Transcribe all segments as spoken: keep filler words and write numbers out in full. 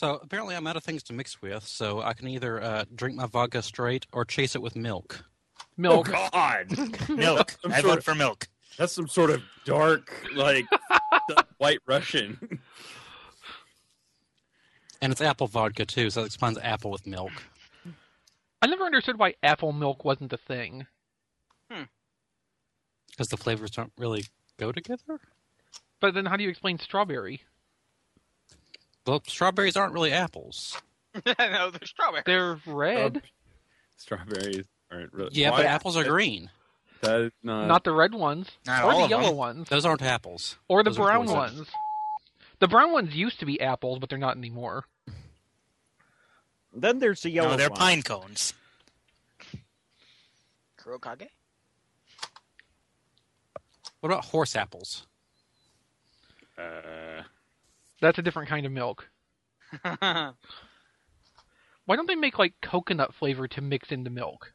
So apparently I'm out of things to mix with, so I can either uh, drink my vodka straight or chase it with milk. Milk. Oh, God. Milk. I'm I sort vote of- for milk. That's some sort of dark, like, white Russian. And it's apple vodka, too, so that explains apple with milk. I never understood why apple milk wasn't a thing. Because the flavors don't really go together? But then how do you explain strawberry? Well, strawberries aren't really apples. No, they're strawberry. They're red. Strawberries aren't really. Yeah, Why? but apples are green. That is not. Not the red ones. Not or all the of yellow them. ones. Those aren't apples. Or the Those are brown poisons. ones. The brown ones used to be apples, but they're not anymore. Then there's the yellow No, they're one. pine cones. Kurokage? What about horse apples? Uh, That's a different kind of milk. Why don't they make, like, coconut flavor to mix into milk?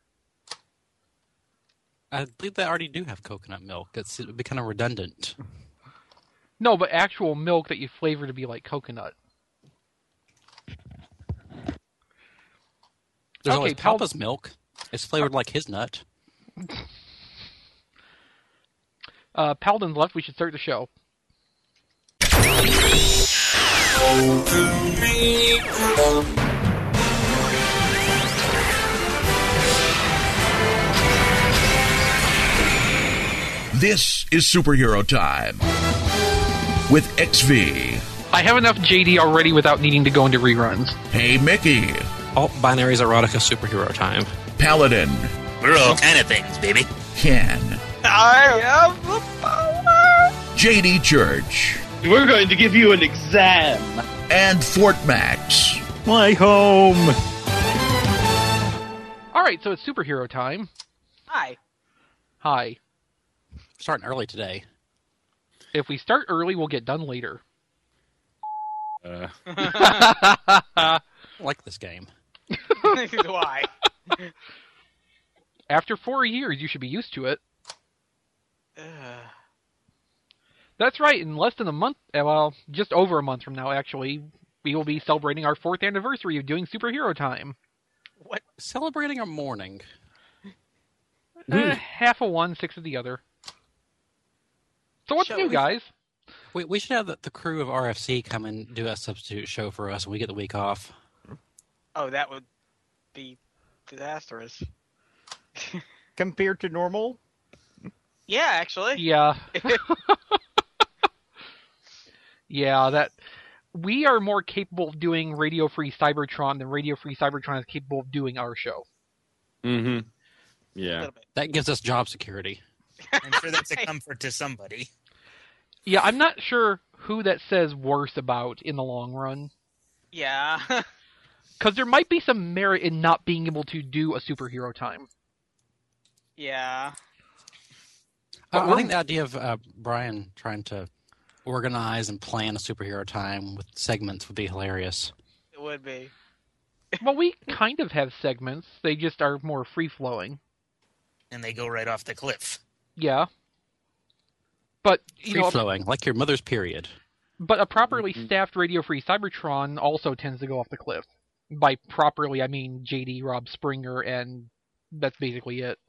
I believe they already do have coconut milk. It's, it would be kind of redundant. No, but actual milk that you flavor to be like coconut. There's Okay, always Pal- Papa's milk. It's flavored like his nut. Uh, Paladin's left. We should start the show. This is Superhero Time with X V. I have enough J D already without needing to go into reruns. Hey Mickey, Alt Binaries Erotica Superhero Time. Paladin, We're all kind of things, baby. Ken, I have the power! J D Church, We're going to give you an exam. and Fort Max. My home. All right, so it's superhero time. Hi. Hi. Starting early today. If we start early, we'll get done later. uh, I like this game. Neither do I. After four years, you should be used to it. Ugh. That's right. In less than a month, eh, well, just over a month from now, actually, we will be celebrating our fourth anniversary of doing superhero time. What? Celebrating our morning. Eh, half of one, six of the other. So what's Shall new, we- guys? We, we should have the, the crew of R F C come and do a substitute show for us when we get the week off. Oh, that would be disastrous. Compared to normal? Yeah, actually. Yeah. Yeah, that we are more capable of doing Radio Free Cybertron than Radio Free Cybertron is capable of doing our show. mm-hmm. A Yeah. little bit. That gives us job security. I'm sure that's a comfort to somebody. Yeah, I'm not sure who that says worse about in the long run. Yeah. Because there might be some merit in not being able to do a superhero time. Yeah. I, But I we're- think the idea of uh, Brian trying to organize and plan a superhero time with segments would be hilarious. It would be. Well, we kind of have segments. They just are more free-flowing. And they go right off the cliff. Yeah. But, you Free know, flowing, like your mother's period. but a properly Mhm. staffed Radio Free Cybertron also tends to go off the cliff. By properly, I mean J D, Rob Springer, and that's basically it.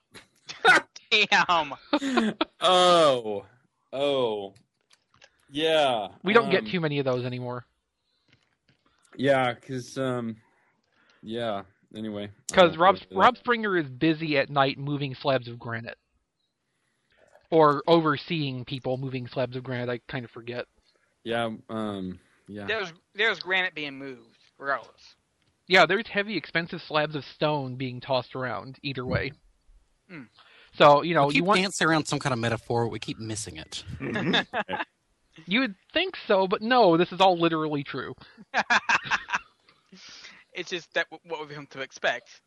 Damn. Oh. Oh. Yeah. We don't um, get too many of those anymore. Yeah, because, um, yeah, anyway. Because Uh, Rob, uh, Rob Springer is busy at night moving slabs of granite. Or overseeing people moving slabs of granite, I kind of forget. Yeah, um, yeah. There's there's granite being moved, regardless. Yeah, there's heavy, expensive slabs of stone being tossed around, either way. Hmm. So, you know, we you keep want dancing around some kind of metaphor, we keep missing it. you would think so, but no, this is all literally true. It's just that what we've come to expect.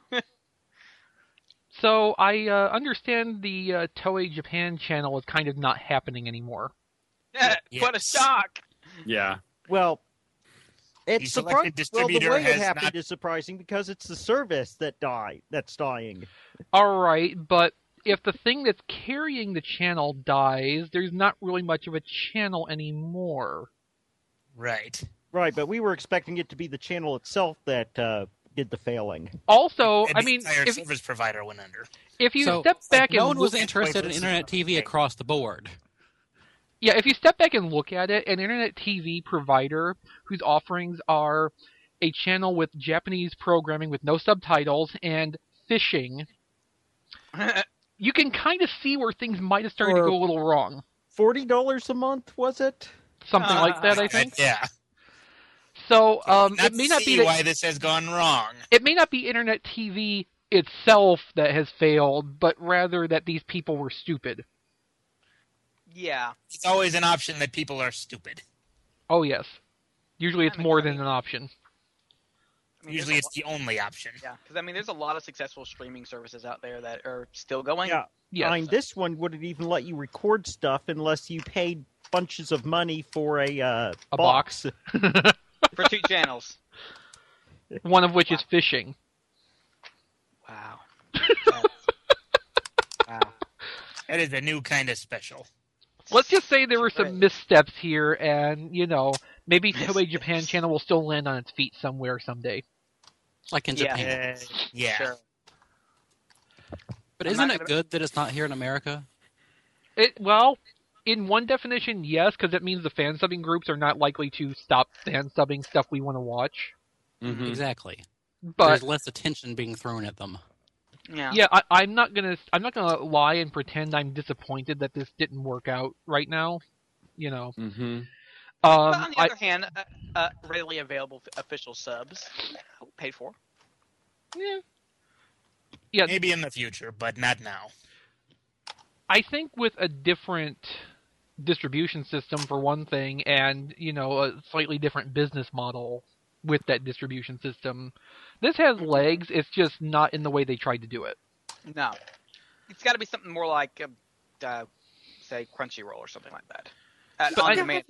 So, I uh, understand the uh, Toei Japan channel is kind of not happening anymore. What a Yes. shock! Yeah. Well, The it's selected surprising. Well, the distributor way it has happened not- is surprising because it's the service that die that's dying. Alright, but if the thing that's carrying the channel dies, there's not really much of a channel anymore. Right. Right, but we were expecting it to be the channel itself that uh, did the failing. Also, And I the mean, entire if, service provider went under. if you So, step back like, no and one was look, interested in versus internet T V thing. across the board. yeah, if you step back and look at it, an internet T V provider whose offerings are a channel with Japanese programming with no subtitles and fishing, you can kind of see where things might have started to Or- go a little wrong. Forty dollars a month, was it? Something Uh, like that, I think. Yeah. So um, Not it may not see be that, why this has gone wrong. it may not be internet T V itself that has failed, but rather that these people were stupid. yeah. It's always an option that people are stupid. Oh yes, usually it's I mean, more I than mean- an option. I mean, Usually there's it's the only option. a, yeah, because I mean, there's a lot of successful streaming services out there that are still going. Yeah. Yes. I mean, this one wouldn't even let you record stuff unless you paid bunches of money for a uh, A box. For two channels. One of which is fishing. Wow. Wow. That is a new kind of special. Let's just say there were Right. some missteps here, and you know, maybe Toei Japan Channel will still land on its feet somewhere someday. Like in Yeah. Japan. Uh, yeah. Sure. But I'm isn't not it gonna- good that it's not here in America? It well, in one definition, yes, because it means the fan subbing groups are not likely to stop fan subbing stuff we want to watch. Mhm. Exactly. But There's less attention being thrown at them. Yeah. yeah, I, I'm not gonna I'm not gonna lie and pretend I'm disappointed that this didn't work out right now. You know, Mhm. But um, on the I, other hand, uh, uh, readily available f- official subs, paid for. yeah, yeah, Maybe in the future, but not now. I think with a different distribution system for one thing, and you know, a slightly different business model with that distribution system, this has legs. It's just not in the way they tried to do it. No, it's got to be something more like, uh, uh, say, Crunchyroll or something like that. An But I- on-demand.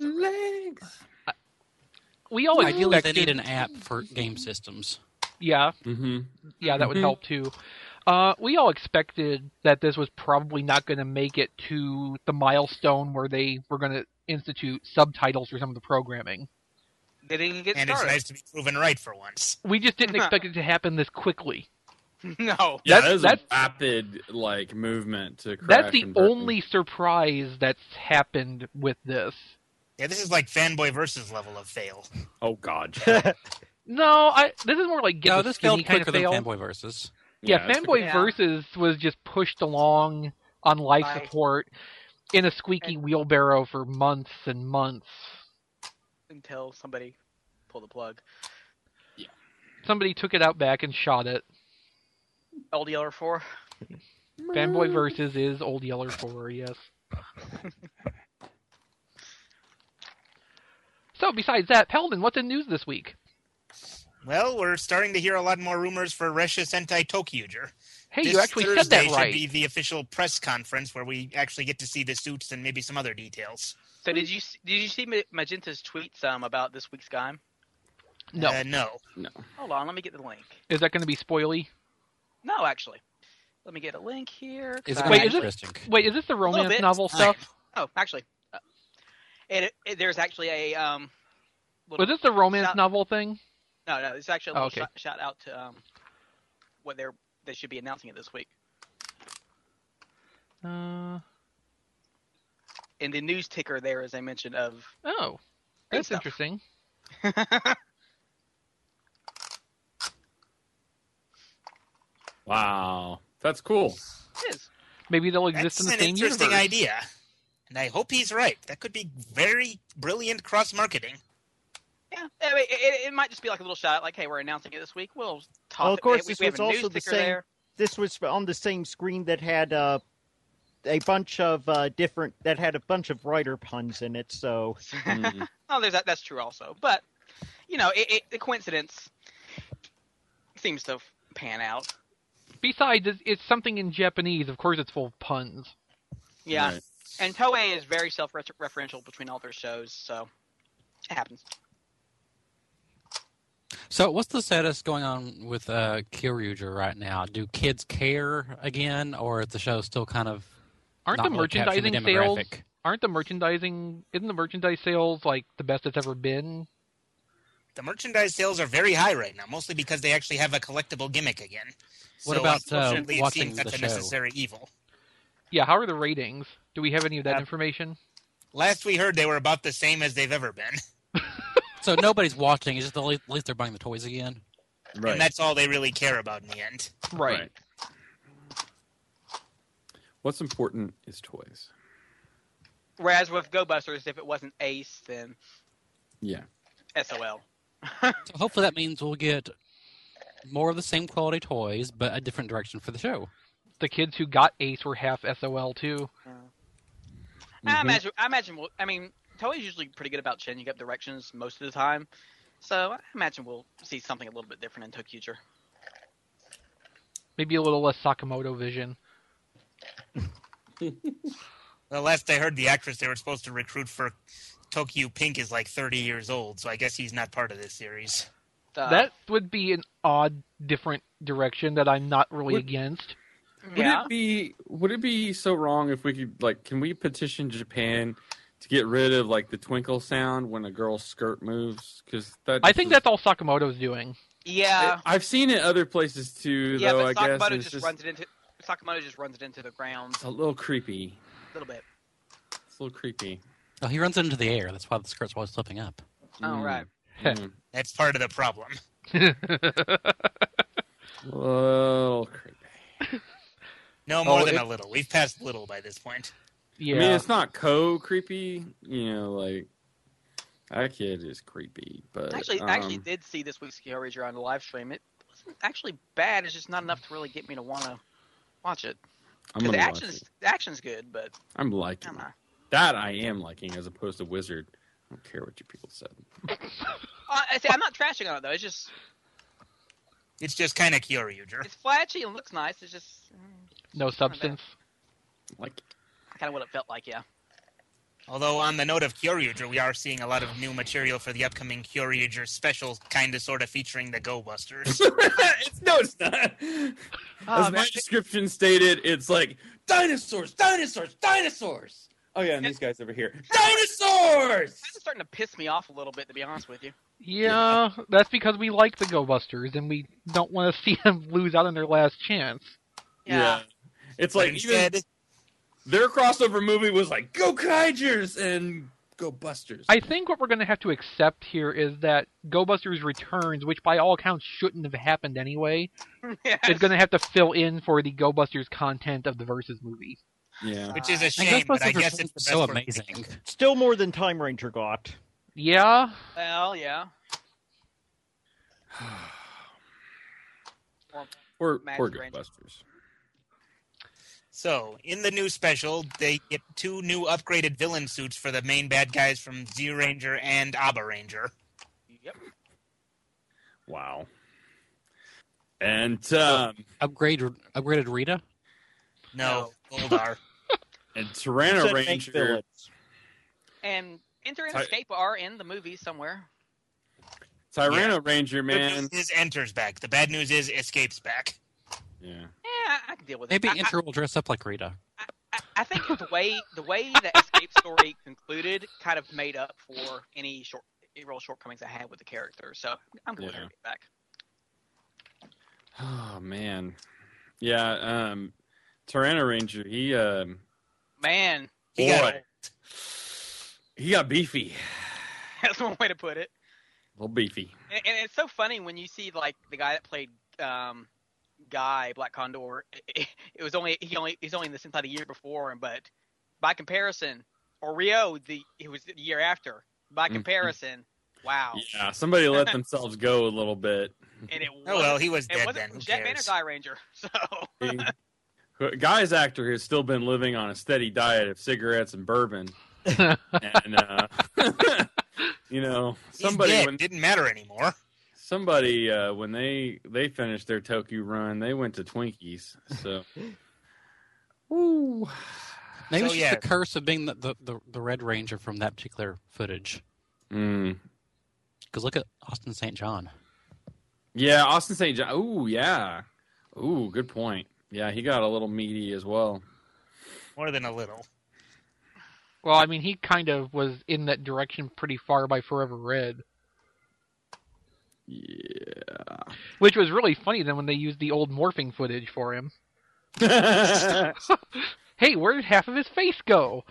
We always Ideally, they expected, need an app for game systems. yeah, Mhm. yeah, that would Mhm. help too. Uh, we all expected that this was probably not going to make it to the milestone where they were going to institute subtitles for some of the programming. They didn't even get And it's started. nice to be proven right for once. We just didn't expect it to happen this quickly. No. Yeah, That's- that is that's- a rapid like movement to crash. That's the and burn. only surprise that's happened with this. Yeah, this is like Fanboy Versus level of fail. Oh God. No, I. This is more like get No, the this skinny failed kind of quicker than fail. Fanboy Versus. Yeah, it's Fanboy Yeah. Versus was just pushed along on life Right. support in a squeaky wheelbarrow for months and months. Until somebody pulled the plug. Somebody took it out back and shot it. Old Yeller four. Fanboy Versus is Old Yeller four, yes. So besides that, Peldon, what's in news this week? Well, we're starting to hear a lot more rumors for Resha Sentai Tokyuger. Hey, This you actually Thursday said that should right. be the official press conference where we actually get to see the suits and maybe some other details. So did you s- did you see Ma- Magenta's tweets um about this week's game? No. Uh, no. Hold on, let me get the link. Is that going to be spoily? No, actually. Let me get a link here. 'cause Is it I- Wait, Wait, is it- interesting? Wait, is this the romance bit. novel Fine. stuff? Oh, actually, uh, it, it, there's actually a um. little- Was this the romance Shout- novel thing? No, no, it's actually a Oh, little okay. shout, shout out to um, what they're they should be announcing it this week. Uh, In the news ticker, there, as I mentioned, of oh, Great that's stuff. interesting. Wow, that's cool. It is. Maybe they'll exist That's in the an same interesting universe. idea. And I hope he's right. That could be very brilliant cross-marketing. Yeah, I mean, it, it, it might just be like a little shout out, like, "Hey, we're announcing it this week." We'll talk. Well, of course, we, this we have was a news also the ticker same- there. This was on the same screen that had uh, a bunch of uh, different that had a bunch of writer puns in it. So Mm. Oh, there's that. That's true also, but you know, it, it, the coincidence seems to pan out. Besides, it's, it's something in Japanese. Of course, it's full of puns. Yeah, Right. and Toei is very self-referential between all their shows, so it happens. So, what's the status going on with uh, Kyoryuger right now? Do kids care again, or is the show still kind of Aren't not the really capturing merchandising the sales? demographic? Aren't the merchandising? Isn't the merchandise sales like the best it's ever been? the merchandise sales are very high right now, mostly because they actually have a collectible gimmick again. What So, about, uh, unfortunately, it watching seems that's the a show? necessary evil. Yeah, how are the ratings? Do we have any of that Uh, information? Last we heard, they were about the same as they've ever been. So nobody's watching. It's just at least, at least they're buying the toys again. Right. And that's all they really care about in the end. Right. Right. What's important is toys. Whereas with Go Busters, if it wasn't Ace, then Yeah. S O L. So hopefully that means we'll get more of the same quality toys, but a different direction for the show. The kids who got Ace were half S O L too. I Mhm. imagine. I imagine. We'll, I mean, Toei's usually pretty good about changing up directions most of the time, so I imagine we'll see something a little bit different in ToQger. Maybe a little less Sakamoto vision. Well, last I heard, the actress they were supposed to recruit for Tokyo Pink is like thirty years old, so I guess he's not part of this series. Uh, That would be an odd, different direction that I'm not really Would- against. Would yeah. it be would it be so wrong if we could like can we petition Japan to get rid of like the twinkle sound when a girl's skirt moves? Because that I think that's all Sakamoto's doing. Yeah. I've seen it other places too. yeah, though but I guess Sakamoto it's just, just runs it into Sakamoto just runs it into the ground it's a little creepy. a little bit. It's a little creepy. Oh, he runs into the air. That's why the skirt's always flipping up. Oh Mm. right. Mm. That's part of the problem. A little creepy. No more Oh, than it- a little. We've passed little by this point. Yeah. I mean, it's not co-creepy. You know, like that kid is creepy. But Actually, um, I actually did see this week's Kyorager on the live stream. It wasn't actually bad. It's just not enough to really get me to want to watch it. I'm 'Cause gonna the watch action's it. the action's good, but I'm liking I'm it. not. That I am liking as opposed to Wizard. I don't care what you people said. Uh, I say, I'm not trashing on it though. It's just It's just kind of Kyoryuger. it's flashy and looks nice. It's just mm, no substance. Like kind of what it felt like. Yeah. Although, on the note of Kyoryuger, we are seeing a lot of new material for the upcoming Kyoryuger special, kind of sort of featuring the Go Busters. it's, no, it's not. Oh, As my man. description stated, it's like dinosaurs, dinosaurs, dinosaurs. Oh yeah, and these guys over here, dinosaurs. It's starting to piss me off a little bit, to be honest with you. Yeah, that's because we like the Go Busters and we don't want to see them lose out on their last chance. Yeah. It's But like instead, even their crossover movie was like Go Kaijers and Go Busters. I think what we're going to have to accept here is that Go Busters Returns, which by all accounts shouldn't have happened anyway, Yes. is going to have to fill in for the Go Busters content of the Versus movie. yeah. which is a And shame, but I Ghostbusters guess Returns it's the was best so we're amazing. making. Still more than Time Ranger got. Yeah, Well, yeah. Poor, Magic poor Ranger. Ghostbusters. So, in the new special, they get two new upgraded villain suits for the main bad guys from Z Ranger and Abba Ranger. Yep. Wow. And um, Upgrade, upgraded Rita. No, Goldar. and Said Tyranno make Ranger. villains. And Enter and Ty- Escape are in the movie somewhere. Tyranno Ranger, Good man. news is Enter's back. The bad news is Escape's back. Yeah. Yeah, I can deal with Maybe it. I- Enter will dress up like Rita. I, I think the way the way the Escape story concluded kind of made up for any short, any real shortcomings I had with the character. So I'm glad Yeah. to get back. Oh man. Yeah. Um, Tyranno Ranger. He um, Man, He boy, got he got beefy. that's one way to put it. A little beefy. And, and it's so funny when you see like the guy that played um, Guy Black Condor. It, it was only he only he's only in the Sentai the year before, but by comparison, or Rio the it was the year after. By Mhm. comparison, wow. Yeah. Somebody let themselves go a little bit. And it Oh well, he was it dead wasn't then. from Who Jack cares? Banner's Eye Ranger. So He- Guy's actor has still been living on a steady diet of cigarettes and bourbon, and uh, you know He's somebody dead. when Didn't matter anymore. somebody uh, when they they finished their Tokyo run, they went to Twinkies. So, woo. Maybe So, it's just yeah. the curse of being the, the, the, the Red Ranger from that particular footage. Mm. Because look at Austin Saint John. Yeah, Austin Saint John. Ooh, yeah. Ooh, good point. Yeah, he got a little meaty as well. More than a little. well, I mean, he kind of was in that direction pretty far by Forever Red. Yeah. Which was really funny then when they used the old morphing footage for him. Hey, where did half of his face go?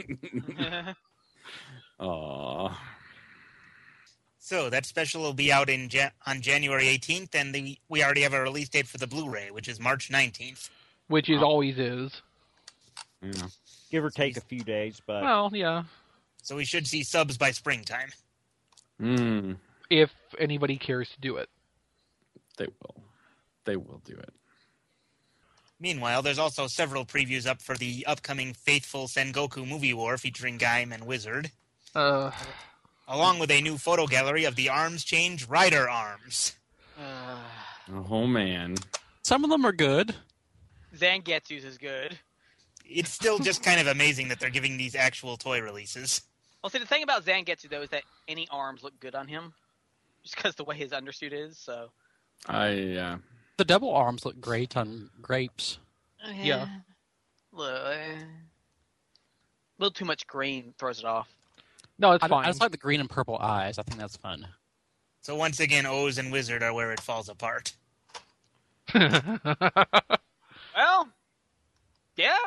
Aww. So that special will be out in ja- on January eighteenth, and the, we already have a release date for the Blu-ray, which is March nineteenth. Which is always is. Yeah. Give or take a few days, but Well, yeah. So we should see subs by springtime. Mm, If anybody cares to do it. they will. They will do it. Meanwhile, there's also several previews up for the upcoming Faithful Sengoku Movie War featuring Gaim and Wizard, Uh, along with a new photo gallery of the Arms Change Rider arms. Uh, Oh, man. Some of them are good. Zangetsu's is good. It's still just kind of amazing that they're giving these actual toy releases. Well, see, the thing about Zangetsu, though, is that any arms look good on him. Just because the way his undersuit is, so... I, uh... The double arms look great on grapes. Yeah. Look, a little too much green throws it off. no, it's I, fine. I just like the green and purple eyes. I think that's fun. So once again, O's and Wizard are where it falls apart. Well, yeah.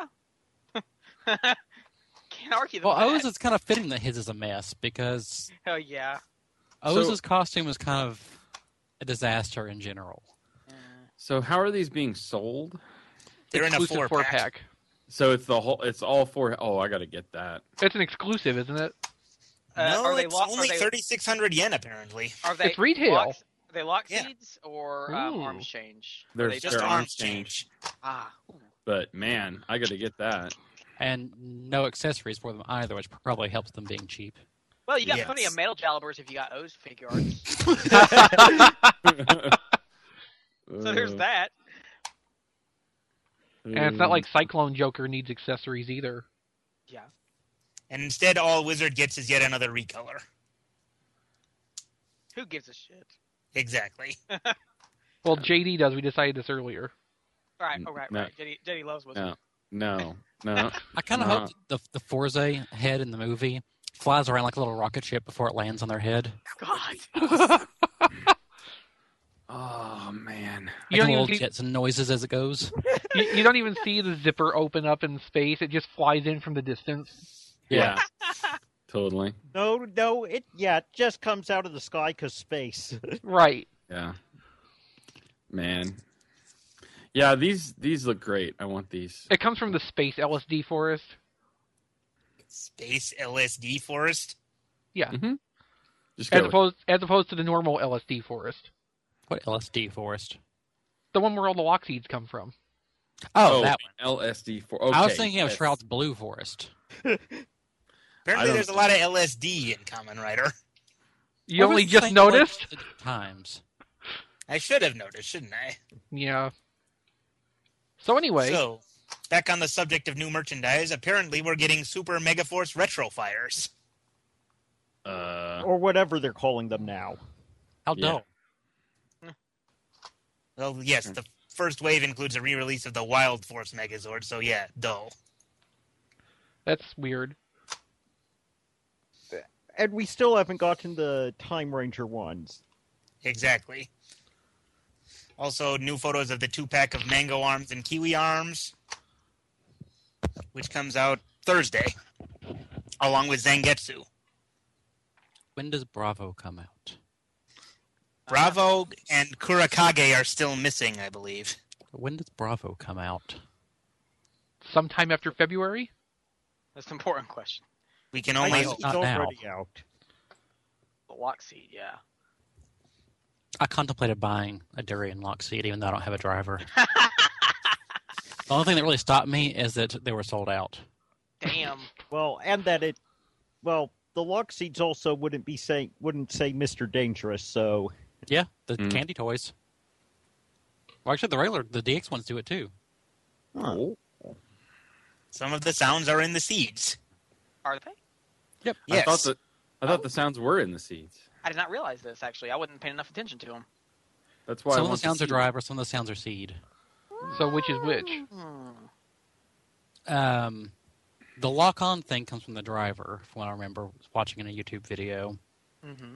Can't argue Well, with O's that. is kind of fitting that his is a mess because Hell yeah. O's So- costume is kind of a disaster in general. Uh, So how are these being sold? They're in a Exclusive four-pack. four-pack. So it's the whole, it's all four, oh, I gotta get that. It's an exclusive, isn't it? uh, no, are they it's lo- only are they, thirty-six hundred yen, apparently. Are they It's retail. Lock, are they lock Yeah. seeds or um, Ooh. arms change? Are There's they Just They're arms arms change. Ah. But, man, I gotta get that. And no accessories for them either, which probably helps them being cheap. Well, you got Yes. plenty of metal jalbers if you got O's figure arts. So there's that. And it's not like Cyclone Joker needs accessories either. Yeah. And instead, all Wizard gets is yet another recolor. Who gives a shit? Exactly. Well, J D does. We decided this earlier. All right, all right, No. right. Jetty, Jetty loves Wizard. No, no, no. I kind of Uh-huh. hope the the Forza head in the movie flies around like a little rocket ship before it lands on their head. God. Oh, man. You Making don't, little even see, jets and noises as it goes. you, you don't even see the zipper open up in space. It just flies in from the distance. Yeah. Totally. no, no, it yeah, it just comes out of the sky because space. Right. Yeah. Man. Yeah, these these look great. I want these. It comes from the space L S D forest. Space L S D forest. Yeah. Mm-hmm. Just As go. opposed as opposed to the normal L S D forest. What L S D forest? The one where all the lock seeds come from. Oh, oh, that one. L S D for. Okay. I was thinking of yes. Shroud's Blue Forest. I Apparently, don't- there's a lot of L S D in Kamen Rider. You What only was the just thing like noticed? the times. I should have noticed, shouldn't I? Yeah. So anyway, So, back on the subject of new merchandise, apparently we're getting Super Megaforce Retro Fires. Uh, or whatever they're calling them now. How Yeah. dull. Well, yes, the first wave includes a re-release of the Wild Force Megazord, so yeah, dull. that's weird. And we still haven't gotten the Time Ranger ones. Exactly. Also, new photos of the two-pack of Mango Arms and Kiwi Arms, which comes out Thursday, along with Zangetsu. When does Bravo come out? Bravo and Kurakage are still missing, I believe. When does Bravo come out? Sometime after February? That's an important question. We can I only guess hope. it's Not now. already out. The lock seed, yeah. I contemplated buying a Durian lock seat, even though I don't have a driver. The only thing that really stopped me is that they were sold out. Damn. Well, and that it, well, the lock seeds also wouldn't be say wouldn't say Mister Dangerous, so Yeah, the Mm. candy toys. Well, actually, the regular, the D X ones do it too. oh. Some of the sounds are in the seeds. Are they? Yep. I Yes. thought that I thought the sounds were in the seeds. I did not realize this, actually. I wasn't paying enough attention to them. That's why I Some of the want to sounds see are driver, some of the sounds are seed. So which is which? Hmm. Um, the lock-on thing comes from the driver, from what I remember watching in a YouTube video. Mm-hmm.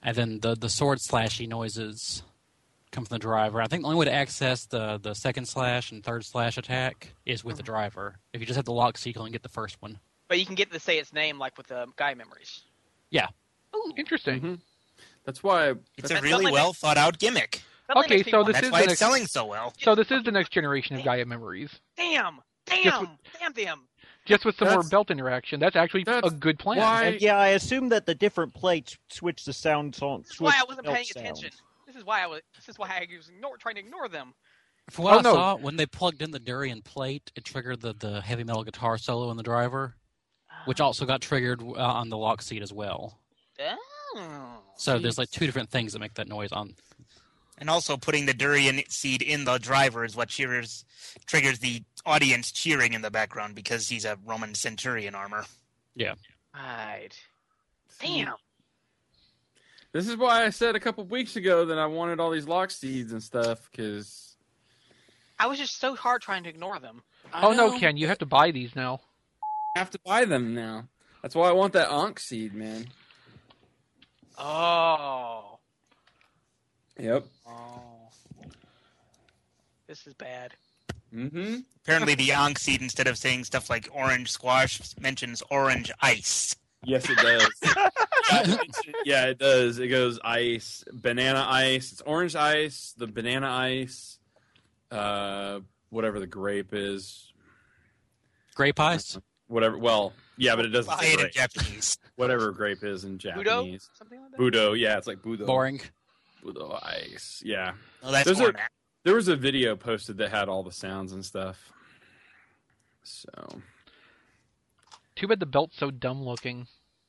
and then the the sword slashy noises come from the driver. I think the only way to access the the second slash and third slash attack is with the driver. If you just have the lock seat, you can get the first one. But you can get to say its name like with the Gaia memories. Yeah. Ooh. Interesting. Mm-hmm. That's why It's that's a really something well thought out gimmick. Suddenly Okay, makes me so wonder- this That's is why the it's next- selling so well. So this is the next generation of Gaia Memories. Damn! Damn! Just with- Damn! Damn! Just with some more That's- belt interaction. That's actually that's a good plan. why- And yeah, I assume that the different plates switch the sound on. This is why switch I the wasn't belt paying sound. attention. This is why I was. This is why I was ignore, trying to ignore them. From what Oh, I no. saw, when they plugged in the Durian plate, it triggered the, the heavy metal guitar solo in the driver, which also got triggered uh, on the lock seat as well. Oh. So there's like two different things that make that noise on. And also putting the durian seed in the driver is what cheers, triggers the audience cheering in the background because he's a Roman centurion armor. Right. Damn. this is why I said a couple weeks ago that I wanted all these lock seeds and stuff because I was just so hard trying to ignore them. Oh no, Ken, you have to buy these now. I have to buy them now. That's why I want that Ankh seed, man. Oh. Yep. Oh. This is bad. Mm-hmm. Apparently the Ankh seed, instead of saying stuff like orange squash, mentions orange ice. Yes, it does. yeah, it, yeah, it does. It goes ice, banana ice. It's orange ice, the banana ice, uh, whatever the grape is. Grape ice? Whatever. Well, yeah, but it doesn't Say say it in grape. Japanese. Whatever grape is in Budo? Japanese. Something like that? Budo. Yeah, it's like Budo. Boring. Budo ice. Yeah. Oh, that's Those are- Cormac. There was a video posted that had all the sounds and stuff. So. Too bad the belt's so dumb looking.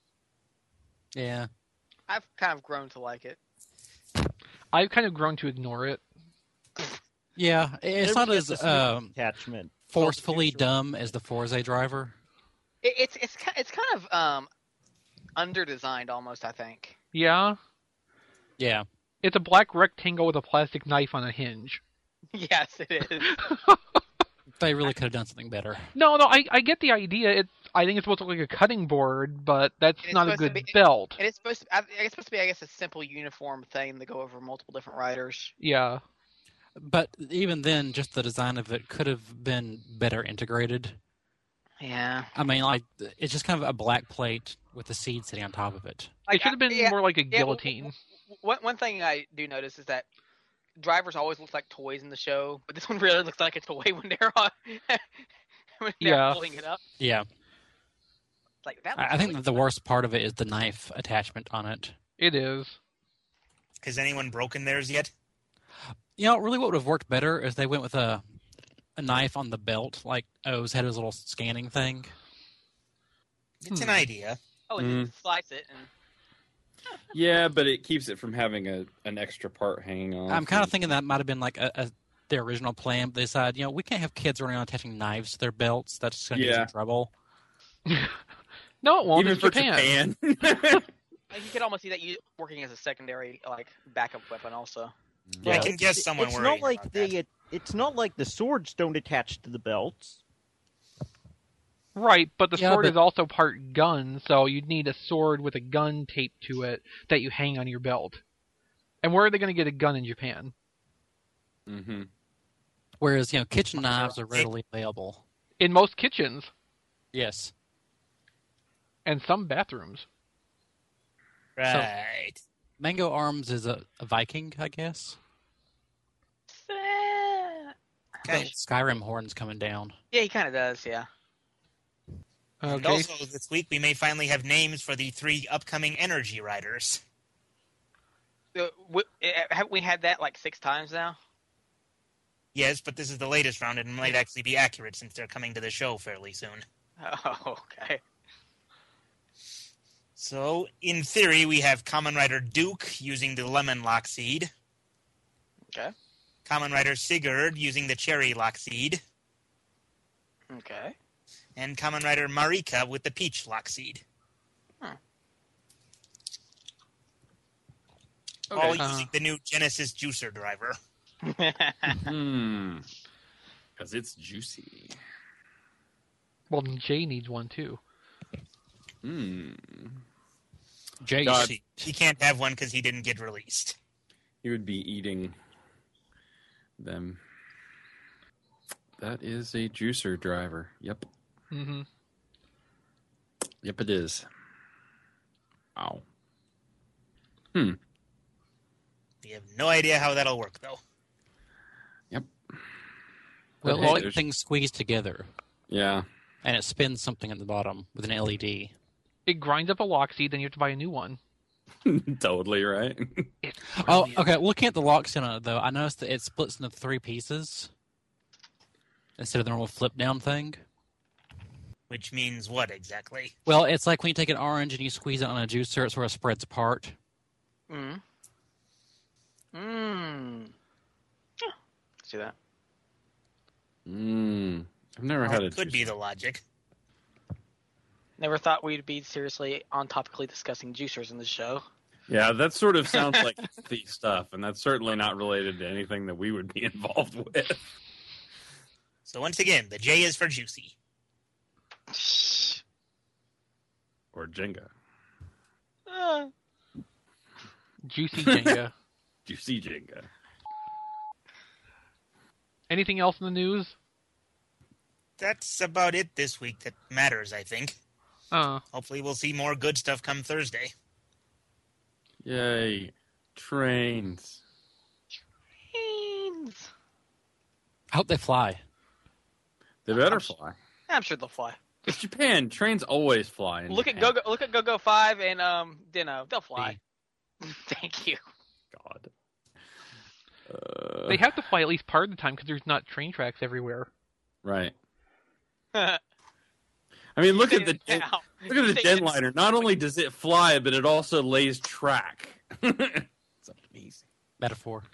Yeah. I've kind of grown to like it. I've kind of grown to ignore it. Yeah. It's There not we as get the um, attachment. forcefully dumb as the Forza driver. it it's it's ki- it's kind of um under-designed almost. I think. Yeah, Yeah. it's a black rectangle with a plastic knife on a hinge. Yes, it is. They really could have done something better. No, no, I, I get the idea. It's I think it's supposed to look like a cutting board, but that's It's not a supposed to good be- belt. And it's supposed to. I think it's supposed to be, I guess, a simple uniform thing to go over multiple different riders. Yeah, But even then, just the design of it could have been better integrated. Yeah. I mean, like, it's just kind of a black plate with the seed sitting on top of it. it should have been yeah, more like a yeah, w- guillotine. w- One one thing I do notice is that drivers always look like toys in the show, but this one really looks like a toy when they're on, when they're Yeah. pulling it up. Yeah. Like that. I I think that the worst part of it is the knife attachment on it. It is. Has anyone broken theirs yet? You know, really what would have worked better is they went with a a knife on the belt, like O's had his little scanning thing. It's Hmm. an idea. Oh, and Mm. then slice it and. Yeah, but it keeps it from having a an extra part hanging on. I'm kind of thinking that might have been like a, a their original plan, but they decided, you know, we can't have kids running around attaching knives to their belts. That's just going to get us Yeah. in trouble. No, it won't. even It's for Japan. Japan. Like, you could almost see that you working as a secondary like backup weapon also. I Yeah, can guess someone It's worrying not like about the. that. It, it's not like the swords don't attach to the belts. Right, but the Yeah, sword but- is also part gun, so you'd need a sword with a gun taped to it that you hang on your belt. And where are they going to get a gun in Japan? hmm Whereas, you know, kitchen knives are readily available. In most kitchens Yes. and some bathrooms. Right. Mango Arms is a, a Viking, I guess. Eh, Okay. Skyrim horns coming down. Yeah, he kind of does. Yeah. And Okay. also this week we may finally have names for the three upcoming energy riders. Uh, w- uh, haven't we had that like six times now? Yes, but this is the latest round and it might actually be accurate since they're coming to the show fairly soon. Oh, okay. So, in theory, we have Kamen Rider Duke using the Lemon Lock Seed. Okay. Kamen Rider Sigurd using the Cherry Lock Seed. Okay. And Kamen Rider Marika with the Peach Lock Seed. Hmm. All Okay. using the new Genesis Juicer driver. Hmm. Because it's juicy. Well, Jay needs one too. Hmm. Jay, God. seat. He can't have one because he didn't get released. He would be eating them. That is a juicer driver. Yep. Mm-hmm. Yep, it is. Wow. Hmm. We have no idea how that'll work, though. Yep. Well, Hey, all there's- things squeezed together, Yeah. and it spins something at the bottom with an L E D. It grinds up a lock seat, then you have to buy a new one. Totally right. It's Oh, brilliant. okay. Looking at the locks in it, though, I noticed that it splits into three pieces instead of the normal flip down thing. Which means what exactly? Well, it's like when you take an orange and you squeeze it on a juicer, it sort of spreads apart. Mm. Mm. Yeah. See that? Mm. I've never had a That could juicer. be the logic. Never thought we'd be seriously on topically discussing juicers in the show. Yeah, that sort of sounds like the stuff, and that's certainly not related to anything that we would be involved with. So once again, the J is for juicy. Or Jenga. Uh, Juicy Jenga. Juicy Jenga. Anything else in the news? That's about it this week that matters, I think. Uh, Hopefully we'll see more good stuff come Thursday. Yay. Trains. Trains. I hope they fly. They better I'm- fly. I'm sure they'll fly. It's Japan. Trains always fly. in Look at Japan. Go Go. Look at Go Go Five and um Dino. They'll fly. Thank you. God. Uh, they have to fly at least part of the time because there's not train tracks everywhere. Right. I mean, look at the Now, den- look at the you say it's- Denliner. Not only does it fly, but it also lays track. It's amazing. Metaphor.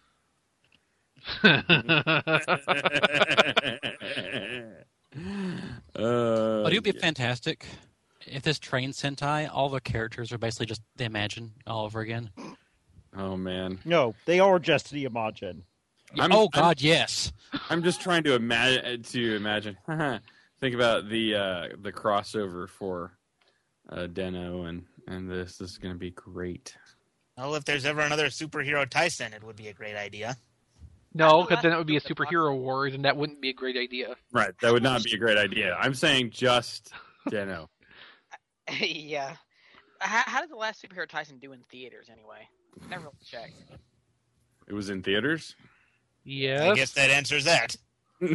uh, But it would be yeah. fantastic if this train Sentai, all the characters are basically just the Imagine all over again. Oh man, No, they are just the Imagine. I'm- oh I'm- God, yes. I'm just trying to imagine. To imagine. Think about the uh, the crossover for uh, Deno and and this. This is going to be great. Well, if there's ever another superhero Tyson, it would be a great idea. No, because then it would be a superhero wars, and that wouldn't be a great idea. Right. That would not be a great idea. I'm saying just Deno. yeah. How, how did the last superhero Tyson do in theaters anyway? Never really checked. It was in theaters. Yes. I guess that answers that. uh,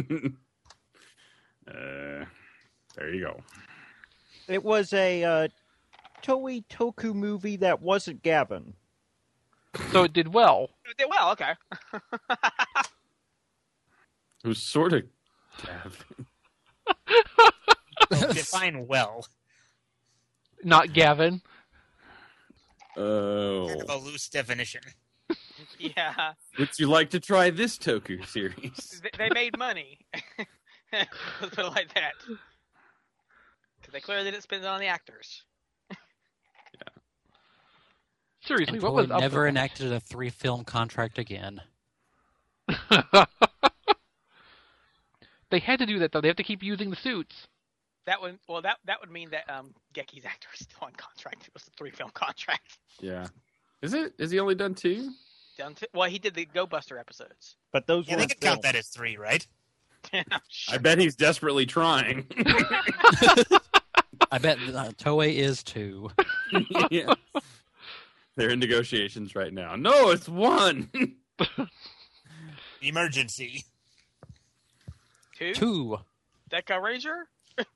there you go. It was a uh, Toei Toku movie that wasn't Gavin. So it did well. It did well. Okay. It was sort of Gavin. Define well. Not Gavin. Oh. Kind of a loose definition. Yeah. Would you like to try this Toku series? They, they made money. Let's put it like that. Because they clearly didn't spend it on the actors. Seriously, And what was Toei up never with enacted a three-film contract again. that? They had to do that though. They have to keep using the suits. That would well that that would mean that um Geki's actor is still on contract. It was a three film contract. Yeah. Is it? Is he only done two? Done to, well, he did the Go Buster episodes. But those Yeah, were they could count that as three, right? I bet he's desperately trying. I bet uh, Toei is too. Yeah. They're in negotiations right now. No, it's one. Emergency. Two? Two, Deca Ranger?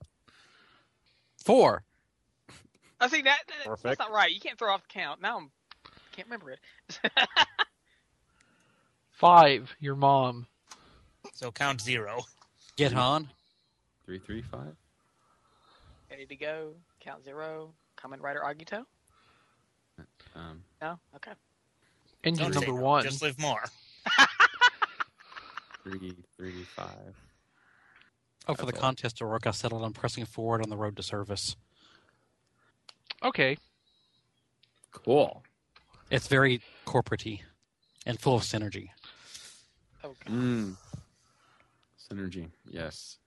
four. I see that, that Perfect. that's not right. You can't throw off the count. Now I'm can't remember it. Five. Your mom. So count zero. Get on. Three, three, five. Ready to go. Count zero. Kamen Rider Agito? Um, No? Okay. Engine Don't say number no, one. Just live more. three, three, five. Oh, for the That's all. contest to work, I settled on pressing forward on the road to service. Okay. Cool. It's very corporate-y and full of synergy. Okay. Mm. Synergy. Yes.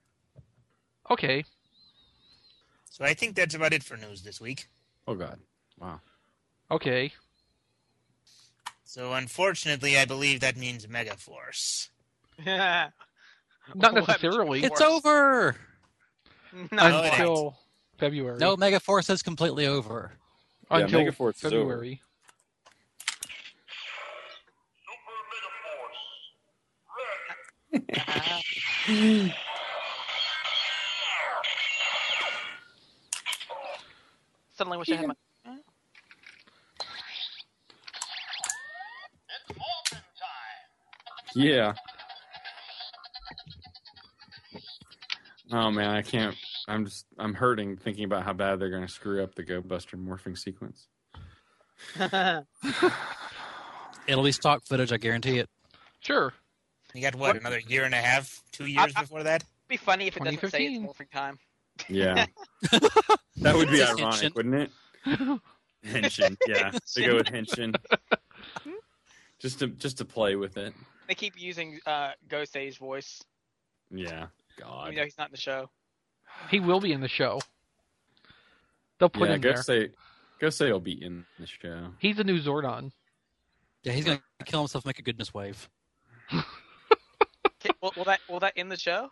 Okay. So I think that's about it for news this week. Oh God. Wow. Okay. So unfortunately, I believe that means Megaforce. Not What necessarily. It's over. Not No, it quite. Until February. No, Megaforce is completely over. Yeah, Until Megaforce is over. February. Suddenly wish I had my. Yeah. Oh man, I can't. I'm just. I'm hurting thinking about how bad they're going to screw up the Go Buster morphing sequence. It'll be stock footage, I guarantee it. Sure. You got what, What? another year and a half, two years I- I- before that? Be funny if it doesn't say it's twenty fifteen. morphing time. Yeah. That would be Just ironic, Henshin. wouldn't it? Henshin, yeah. They go with Henshin. Just to just to play with it. They keep using uh, Gosei's voice, Yeah. God. even though he's not in the show. He will be in the show. They'll put yeah, him go there. say go say he'll be in the show. He's the new Zordon. Yeah, he's going to kill himself, make a goodness wave. Okay, will, will that will that end the show?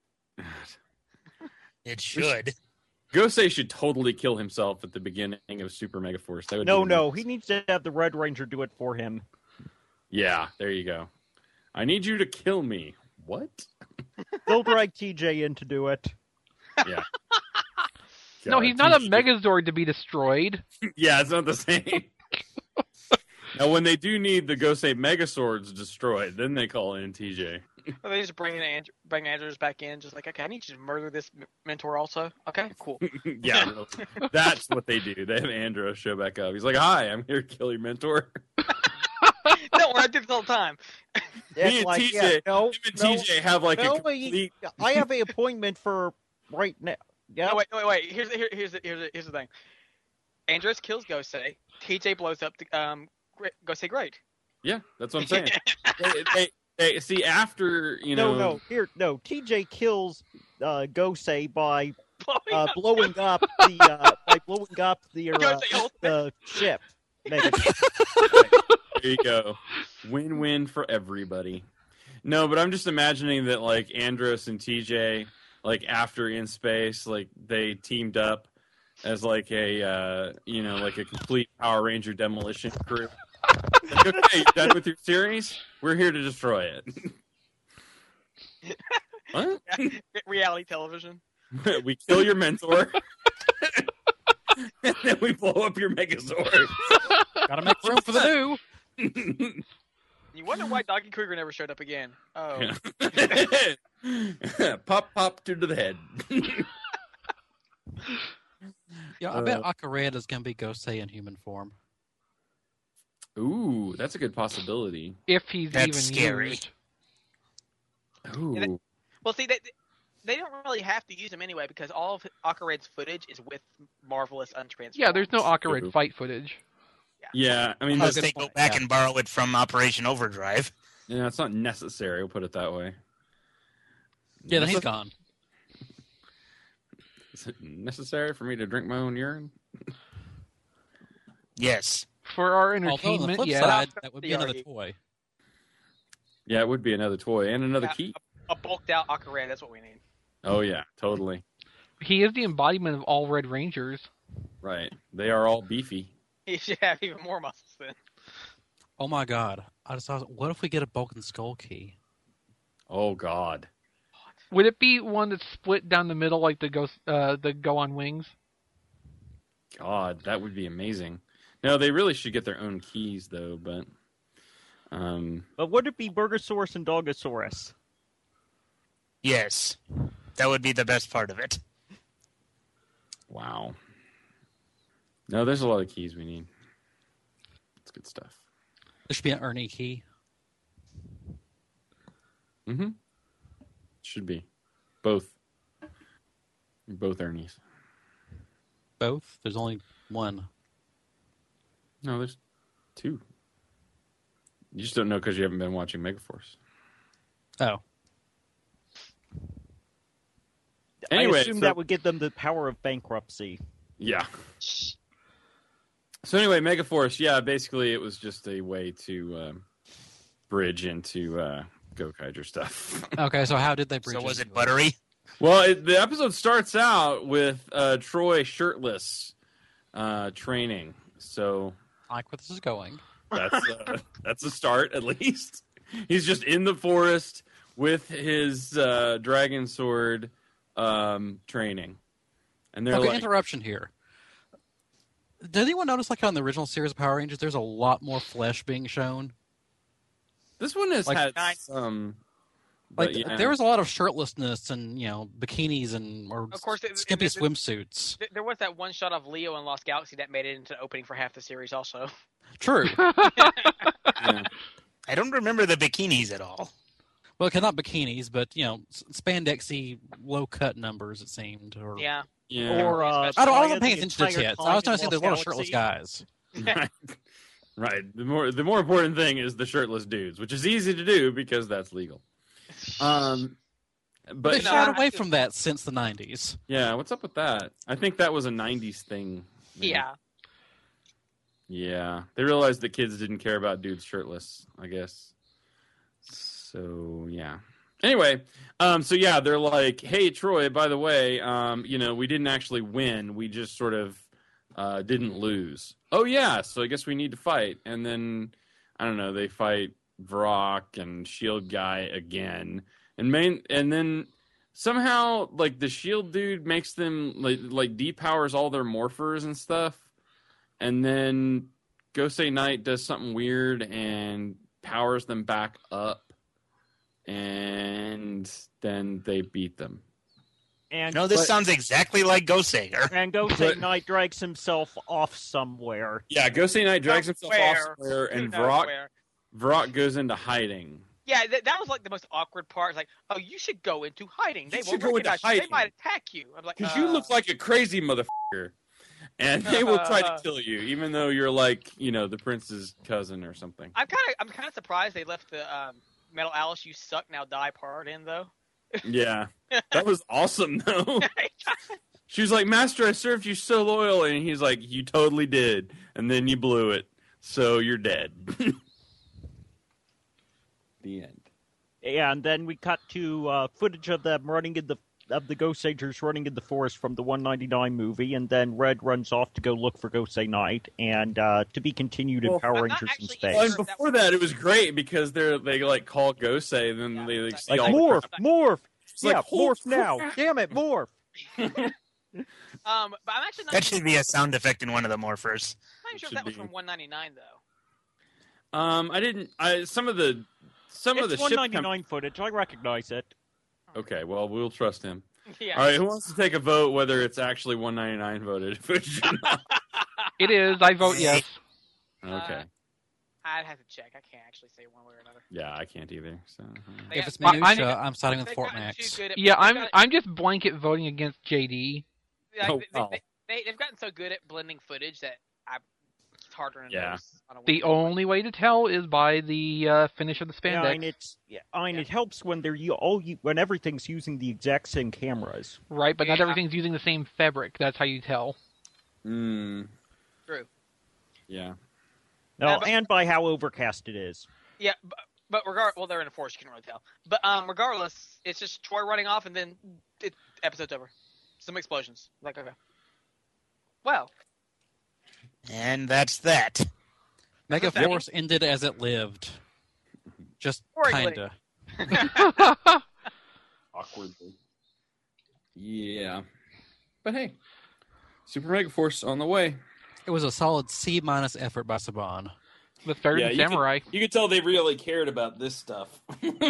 It should. Gosei should totally kill himself at the beginning of Super Mega Force. That would No, be no, he needs to have the Red Ranger do it for him. Yeah, there you go. I need you to kill me. What? They'll drag T J in to do it. Yeah. No, God, he's not a T J Megazord to be destroyed. Yeah, it's not the same. Now, when they do need the Gosei Megaswords destroyed, then they call in T J. Or they just bring in And- bring Andrews back in, just like, okay, I need you to murder this m- mentor also. Okay, cool. Yeah, really. That's what they do. They have Andros show back up. He's like, "Hi, I'm here to kill your mentor." Don't worry, I do this all the time. It's Me and like, T J, yeah, no, Him and no, T J have like no, a complete. I have an appointment for right now. Yeah, No, wait, wait, wait. Here's the, here, here's the, here's the, here's the thing. Andros kills Gosei. T J blows up the um Gre- Gosei Great. Yeah, that's what I'm saying. they, they, they see after you know. no, no, here, no. T J kills uh, Gosei by Blowing uh, up. blowing up the uh, by blowing up the uh, Gosei ultimate. the ship. Mega- There you go. Win-win for everybody. No, but I'm just imagining that like Andros and T J, like after In Space, like they teamed up as like a uh, you know like a complete Power Ranger demolition crew. Like, okay, you done with your series? We're here to destroy it. What? Reality television. We kill your mentor, and then we blow up your Megazord. Gotta make room for the new. You wonder why Donkey Kruger never showed up again. Oh, Pop, pop, two to the head. Yeah, I bet Akared is going to be Gosei in human form. Ooh, that's a good possibility. If he's That's even scary. used. Ooh. well, see, they they don't really have to use him anyway because all of Akared's footage is with Marvelous Untransformed. Yeah, there's no True. Akared fight footage. Yeah, I mean, Unless that's, they go point, back yeah. and borrow it from Operation Overdrive. yeah, it's not necessary. We'll put it that way. Yeah, then he's Necess- gone. Is it necessary for me to drink my own urine? Yes. For our Although on the entertainment, flip yeah. side, that would be The another argue. toy. Yeah, it would be another toy and another Yeah. key. A bulked out Akared, that's what we need. Oh yeah, totally. He is the embodiment of all Red Rangers. Right. They are all beefy. He should have even more muscles then. Oh my god. I just thought, what if we get a Bulk Skull key? Oh God. Would it be one that's split down the middle like the ghost, uh, the Go on Wings? God, that would be amazing. No, they really should get their own keys though. But um, But would it be Burgosaurus and Dogosaurus? Yes. That would be the best part of it. wow. No, there's a lot of keys we need. It's good stuff. There should be an Ernie key. Mm-hmm. Should be. Both. Both Ernies. Both? There's only one. No, there's two. You just don't know because you haven't been watching Megaforce. Oh. Anyway, I assume so- that would give them the power of bankruptcy. Yeah. So anyway, Megaforce, yeah, basically it was just a way to um, bridge into uh, Gokaiger stuff. Okay, so how did they bridge So was into it buttery? Well, it, the episode starts out with uh, Troy shirtless uh, training. So I like where this is going. that's uh, that's a start, at least. He's just in the forest with his uh, dragon sword um, training, and they're Okay, like, interruption here. Did anyone notice, like on the original series of Power Rangers, there's a lot more flesh being shown? "This one has like, had Nice. some." Like But, yeah. there was a lot of shirtlessness and you know bikinis and or Of course, it- skimpy it- it- swimsuits. Th- There was that one shot of Leo in Lost Galaxy that made it into the opening for half the series. Also, True. Yeah. I don't remember the bikinis at all. Well, okay, not bikinis, but you know, s- spandexy, low cut numbers. It seemed, or Yeah. Or uh, I don't. I Maya wasn't paying the attention to entire tits. I time was trying in to say there's a lot of Lost shirtless Galaxy. guys. right. Right. The more the more important thing is the shirtless dudes, which is easy to do because that's legal. Um, but They've No, shied I- away from that since the nineties. yeah, what's up with that? I think that was a nineties thing. maybe. yeah. Yeah, they realized that kids didn't care about dudes shirtless, I guess. So yeah. Anyway, um, so yeah, they're like, "Hey, Troy, by the way, um, you know, we didn't actually win. We just sort of uh, didn't lose." Oh yeah, so I guess we need to fight. And then I don't know, they fight Vrock and Shield Guy again, and main, and then somehow like the Shield dude makes them like like depowers all their morphers and stuff. And then Gosei Knight does something weird and powers them back up. And then they beat them. And No, this but- sounds exactly like Ghost Sager. and Gosei But- Knight drags himself off somewhere. Yeah, Gosei Knight drags himself Where? off somewhere, Who and knows Vrock, where? Vrock goes into hiding. Yeah, th- that was like the most awkward part. It's like, oh, you should go into hiding. They You will should go into recognize you. They hiding. might attack you. I'm like, Because uh, you look like a crazy motherfucker. And they will try to kill you, even though you're like, you know, the prince's cousin or something. I'm kind of, I'm kind of surprised they left the um, Metal Alice "You Suck Now Die" part in though. Yeah. That was awesome, though. She was like, "Master, I served you so loyal." And he's like, "You totally did. And then you blew it. So you're dead." The end. Yeah, and then we cut to uh, footage of them running in the of the Ghost Sagers running in the forest from the one ninety-nine movie, and then Red runs off to go look for Gosei Knight, and uh, to be continued in Well, Power I'm not Rangers in actually Space. Well, sure and if that before was- that, it was great because they're they like call Gosei, and then Yeah, they like, like- see Like, all the morph, crap. morph! It's Yeah, like, holy morph now! crap. Damn it, morph! Um, but I'm actually not. That should be a sound effect in one of the morphers. I'm not sure if should that was be. from one ninety-nine though. Um, I didn't. I some of the some of the It's ship. one ninety-nine footage. I recognize it. Okay, well, we'll trust him. Yeah. All right, who wants to take a vote whether it's actually one ninety-nine voted footage or not? It is. I vote yes. Okay. Uh, I'd have to check. I can't actually say one way or another. Yeah, I can't either. So uh, They If got- it's I- I minutia, need- I'm siding with they've Fort gotten Max. too good at- Yeah, they've I'm. gotten- I'm just blanket voting against J D. like, Oh, they, wow. they, they, they've gotten so good at blending footage that I, it's harder to Yeah. notice. On a The one-to-one. only way to tell is by the uh, finish of the Yeah, spandex. and it's yeah, I mean, it helps when they're you all you, when everything's using the exact same cameras. Right, but not Yeah. everything's using the same fabric. That's how you tell. mm, True. yeah. No, Yeah, but- and by how overcast it is. Yeah, but, but regard well, they're in a forest. You can't really tell. But um, regardless, it's just Troy running off, and then it, episode's over. Some explosions. Like okay. Well, And that's that. Mega that? Force ended as it lived. Just Boringly. kinda. Awkwardly. Yeah. But hey, Super Mega Force on the way. It was a solid C minus effort by Saban. The third Yeah, you can- samurai. You could tell they really cared about this stuff.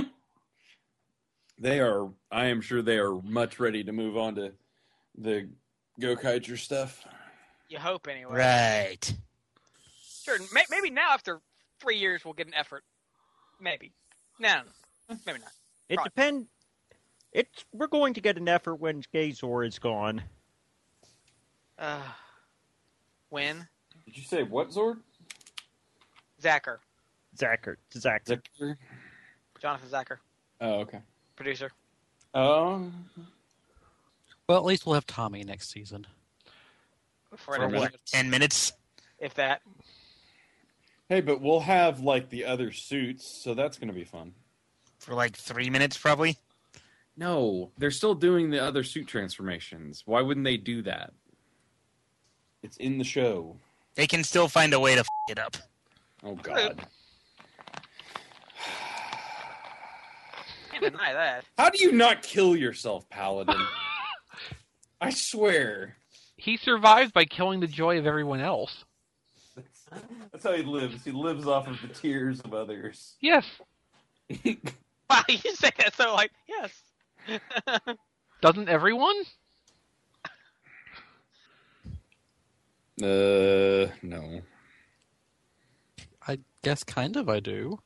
They are, I am sure they are much ready to move on to the Gokaiger stuff. you hope anyway. Right. Sure. May, maybe now after three years we'll get an effort. Maybe. No, no, no. Maybe not. It Right. depend. It's we're going to get an effort when Gazor is gone. Uh, when Did you say what, Zord? Zacher, Zacher, Zacher. Zicker? Jonathan Zacher, Oh, okay. producer. Oh, Well, at least we'll have Tommy next season. For For an what? episode. Ten minutes. if that. Hey, but we'll have like the other suits, so that's going to be fun. For like three minutes, probably. No, they're still doing the other suit transformations. Why wouldn't they do that? It's in the show. They can still find a way to f it up. Oh, God. Can't deny that. How do you not kill yourself, Paladin? I swear. He survives by killing the joy of everyone else. That's, that's how he lives. He lives off of the tears of others. Yes. Wow, you say that so like, yes. Doesn't everyone? Uh, no. I guess kind of I do.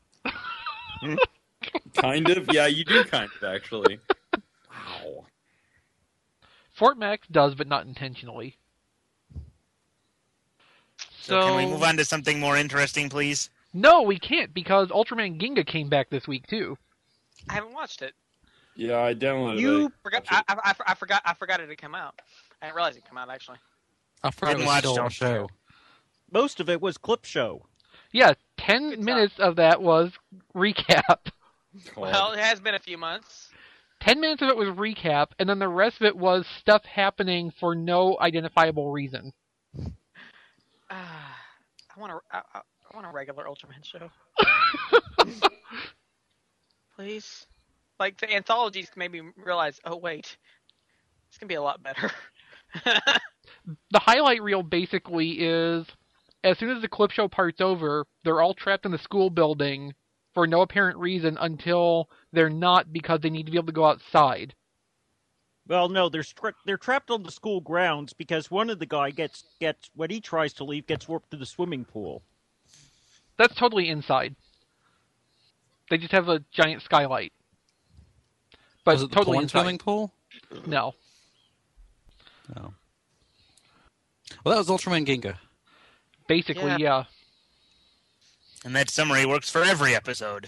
Kind of? Yeah, you do kind of, actually. Wow. Fort Max does, but not intentionally. So, So, can we move on to something more interesting, please? No, we can't, because Ultraman Ginga came back this week, too. I haven't watched it. Yeah, I downloaded You it. forgot? I, I, I, I forgot. I forgot it had come out. I didn't realize it come out actually. I forgot it Didn't was watch still Don't a show. Most of it was clip show. Yeah, ten Good minutes of that was recap. Well, it has been a few months. Ten minutes of it was recap, and then the rest of it was stuff happening for no identifiable reason. Uh, I want a, I, I I want a regular Ultraman show. Please. Like, the anthologies made me realize, oh, wait. It's going to be a lot better. The highlight reel basically is, as soon as the clip show part's over, they're all trapped in the school building for no apparent reason until they're not, because they need to be able to go outside. Well, no, they're stra- they're trapped on the school grounds because one of the guy gets gets when he tries to leave gets warped to the swimming pool. That's totally inside. They just have a giant skylight. But Was it the totally porn inside. swimming pool? No. No. Well, that was Ultraman Ginga. Basically, Yeah. yeah. And that summary works for every episode.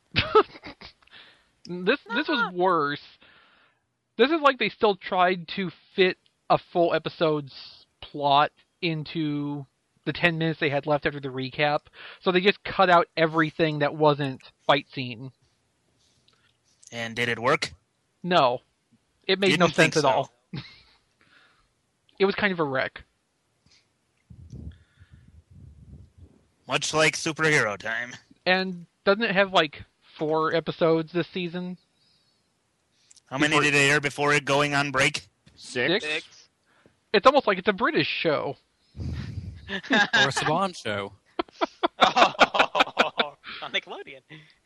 This this was worse. This is like they still tried to fit a full episode's plot into the ten minutes they had left after the recap. So they just cut out everything that wasn't fight scene. And did it work? No. It made no Didn't think sense at so. all. It was kind of a wreck. Much like Superhero Time. And doesn't it have like four episodes this season? How many Before- did it air before it going on break? Six. Six. It's almost like it's a British show. Or a Saban show. Oh, on Nickelodeon.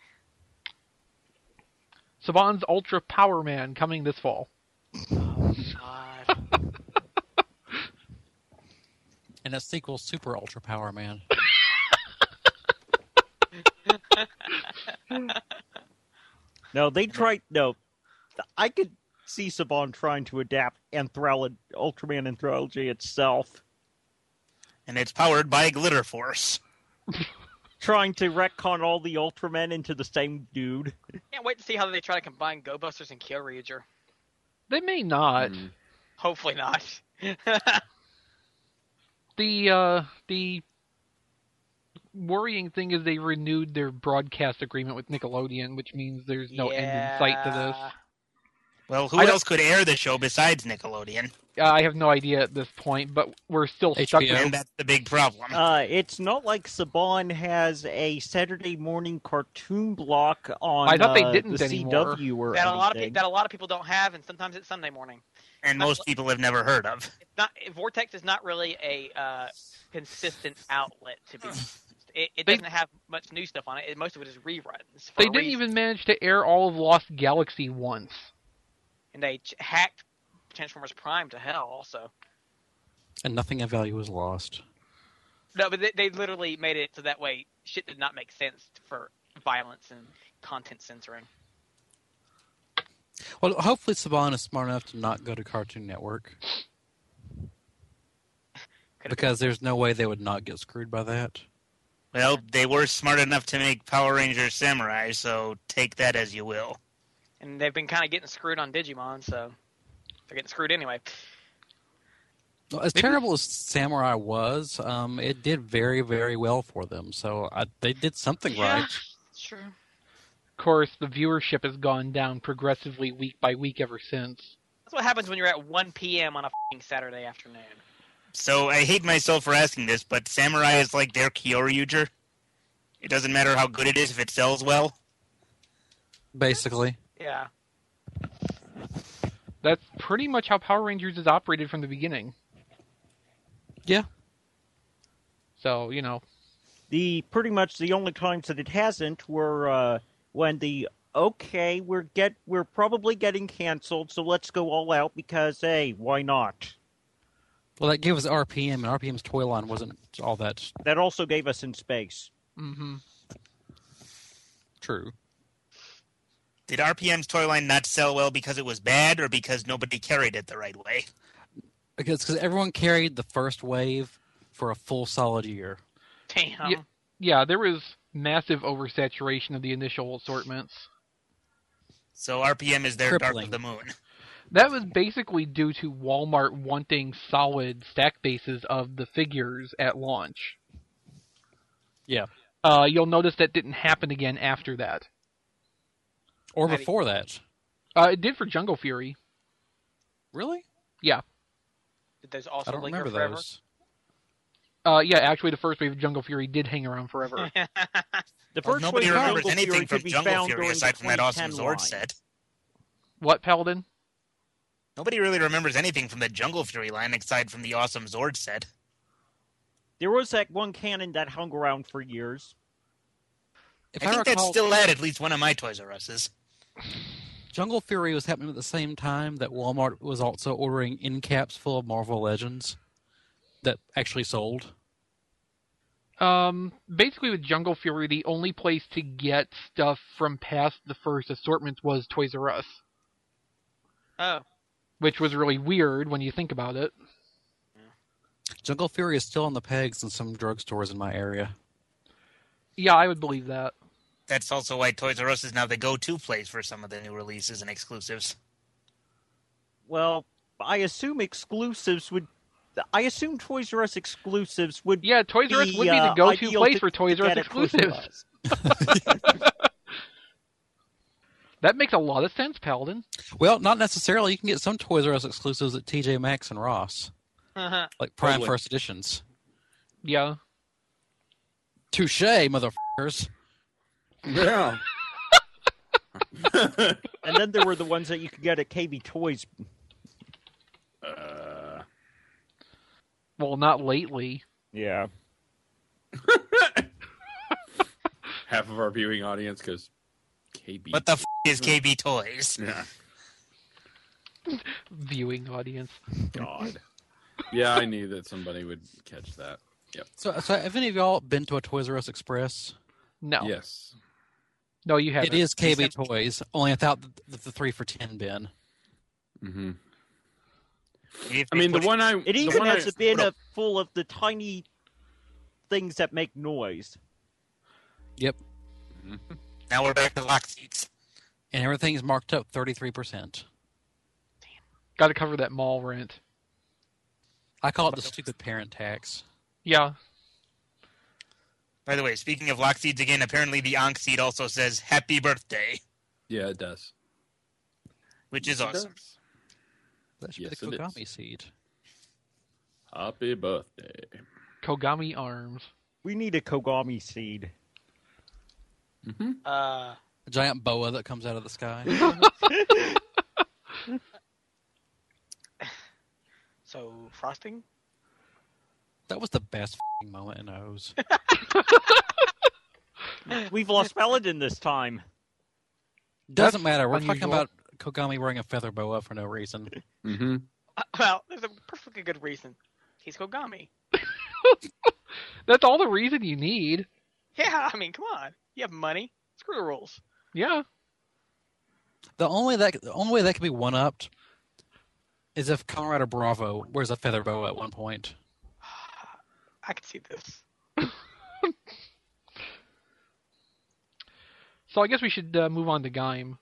Saban's Ultra Power Man coming this fall. Oh, God. And a sequel, Super Ultra Power Man. No, they tried. No, I could see Saban trying to adapt Anthralo- Ultraman Anthology itself, And it's powered by Glitter Force. trying to retcon all the Ultramen into the same dude. Can't wait to see how they try to combine Go Busters and Kyoryuger. They may not. Hmm. Hopefully not. The uh, the worrying thing is they renewed their broadcast agreement with Nickelodeon, which means there's no end in sight to this. Yeah. Well, who I don't- else could air the show besides Nickelodeon? Uh, I have no idea at this point, but we're still H stuck B O. with And that's the big problem. Uh, it's not like Saban has a Saturday morning cartoon block on I thought they uh, didn't the anymore. C W or That a lot of anything. pe- that a lot of people don't have, and sometimes it's Sunday morning. And most people have never heard of. It's not Vortex is not really a uh, consistent outlet to be. It, it They- doesn't have much new stuff on it. it. Most of it is reruns. for They a didn't reason. even manage to air all of Lost Galaxy once. And they ch- hacked Transformers Prime to hell. Also, And nothing of value was lost. no, but they, they literally made it so that way shit did not make sense for violence and content censoring. Well, hopefully Saban is smart enough to not go to Cartoon Network. Could've Because there's no way they would not get screwed by that. Well, they were smart enough to make Power Rangers Samurai, so take that as you will. And they've been kind of getting screwed on Digimon, so they're getting screwed anyway. Well, as Maybe- terrible as Samurai was, um, it did very, very well for them. So I, they did something Yeah, right. it's true. Of course, the viewership has gone down progressively week by week ever since. That's what happens when you're at one p.m. on a f***ing Saturday afternoon. So I hate myself for asking this, but Samurai is like their Kyoryuger. It doesn't matter how good it is if it sells well. Basically. Yeah. That's pretty much how Power Rangers is operated from the beginning. Yeah. So, you know. The pretty much the only times that it hasn't were uh, when the okay, we're get we're probably getting canceled, so let's go all out because hey, why not? Well, that gave us R P M, and R P M's toy line wasn't all that That also gave us In Space. Mm-hmm. true. Did R P M's toy line not sell well because it was bad, or because nobody carried it the right way? Because because everyone carried the first wave for a full solid year. Damn. Yeah. Yeah, there was massive oversaturation of the initial assortments. So R P M is their Dark Crippling. of the Moon. That was basically due to Walmart wanting solid stack bases of the figures at launch. Yeah. Uh, you'll notice that didn't happen again after that. Or How do you- before that. Uh, it did for Jungle Fury. Really? Yeah. Did those I also don't linger remember forever? those. Uh, yeah, actually, the first wave of Jungle Fury did hang around forever. The Well, first nobody wave of remembers Jungle anything Fury from could be Jungle found Fury during aside the from that awesome twenty ten Zord line. set. What, Paladin? Nobody really remembers anything from the Jungle Fury line aside from the awesome Zord set. There was that one cannon that hung around for years. If I I, think that's recall, still at at least one of my Toys R Us's. Jungle Fury was happening at the same time that Walmart was also ordering end caps full of Marvel Legends that actually sold. Um, basically, with Jungle Fury, the only place to get stuff from past the first assortments was Toys R Us, Oh. which was really weird when you think about it. Jungle Fury is still on the pegs in some drugstores in my area. Yeah, I would believe that. That's also why Toys R Us is now the go-to place for some of the new releases and exclusives. Well, I assume exclusives would. I assume Toys R Us exclusives would. Yeah, Toys R Us be, would be the uh, go-to ideal place to- for Toys to R Us get at Toys R exclusives. Us. That makes a lot of sense, Paladin. Well, not necessarily. You can get some Toys R Us exclusives at T J Maxx and Ross, Uh-huh. like Prime Totally. First Editions. Yeah. Touche, motherfuckers. Yeah. And then there were the ones that you could get at K B Toys. uh, Well, not lately. Yeah. half of our viewing audience goes K B. What the f*** is K B Toys? Yeah. Viewing audience. God. Yeah, I knew that somebody would catch that. Yep. So, so have any of y'all been to a Toys R Us Express? No. Yes. No, you haven't. It is K B Toys, only without the, the, the three for ten bin. Mm-hmm. If I mean, the they push- one I. It the even one has I, a bin Hold of, full of the tiny things that make noise. Yep. Now we're back to lock seats. And everything's marked up thirty-three percent. Got to cover that mall rent. I call it the stupid parent tax. Yeah. By the way, speaking of lock seats again, apparently the Ankh seat also says "Happy Birthday," Yeah, it does. which is It awesome. does. That should Yes, be it the is. Kogami seed. Happy birthday. Kogami Arms. We need a Kogami seed. Mm-hmm. Uh, A giant boa that comes out of the sky. so frosting? That was the best f***ing moment in O's. We've lost Paladin this time. Doesn't That's matter. We're unusual. talking about Kogami wearing a feather boa for no reason. Mm-hmm. Uh, well, there's a perfectly good reason. He's Kogami. That's all the reason you need. Yeah, I mean, come on. You have money. Screw the rules. Yeah. The only that the only way that could be one upped is if Conrad Bravo wears a feather boa at one point. I can see this. So I guess we should uh, move on to Gaim.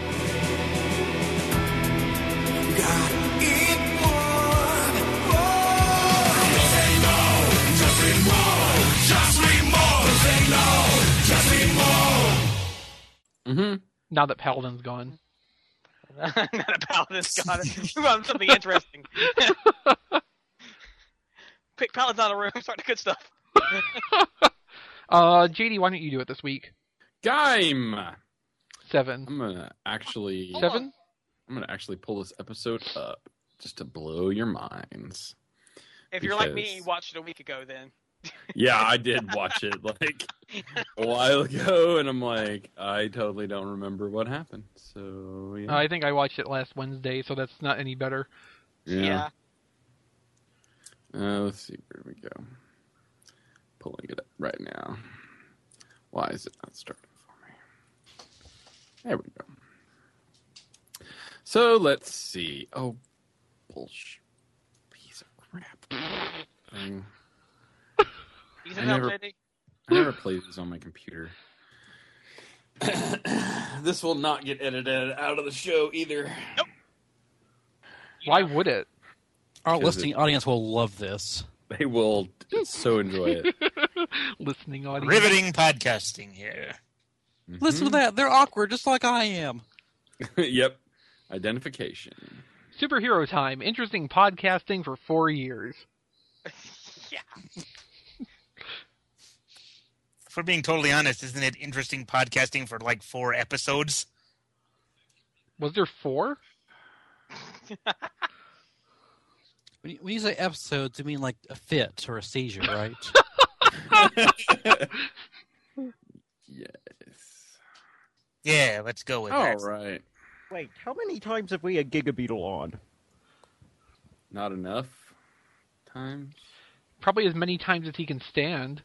Got it won for Mm-hmm. Now that Paladin's gone. Not a paladin's got it. Move on to something interesting. Quick, paladin's out of the room. Start the good stuff. uh, J D, why don't you do it this week? Game. Seven. I'm gonna actually. Seven? I'm gonna actually pull this episode up just to blow your minds. If you're like me, Because- you watched it a week ago. Then Yeah, I did watch it like a while ago, and I'm like, I totally don't remember what happened. So yeah. Uh, I think I watched it last Wednesday, so that's not any better. yeah. Uh, let's see, where we go? Pulling it up right now. Why is it not starting for me? There we go. So let's see. Oh, bullshit. Piece of crap. Thing. You I said help, never- J D? I never played this on my computer. This will not get edited out of the show either. Nope. Why would it? Our Because listening audience will love this. They will so enjoy it. Listening audience. Riveting podcasting here. Listen to that. They're awkward, just like I am. Yep. Identification. Superhero Time. Interesting podcasting for four years. Yeah. If we're being totally honest, isn't it interesting podcasting for like four episodes? Was there four? When you, when you say episodes, you mean like a fit or a seizure, right? Yes. Yeah, let's go with All that. right. Wait, how many times have we had Gigabeetle on? Not enough times. Probably as many times as he can stand.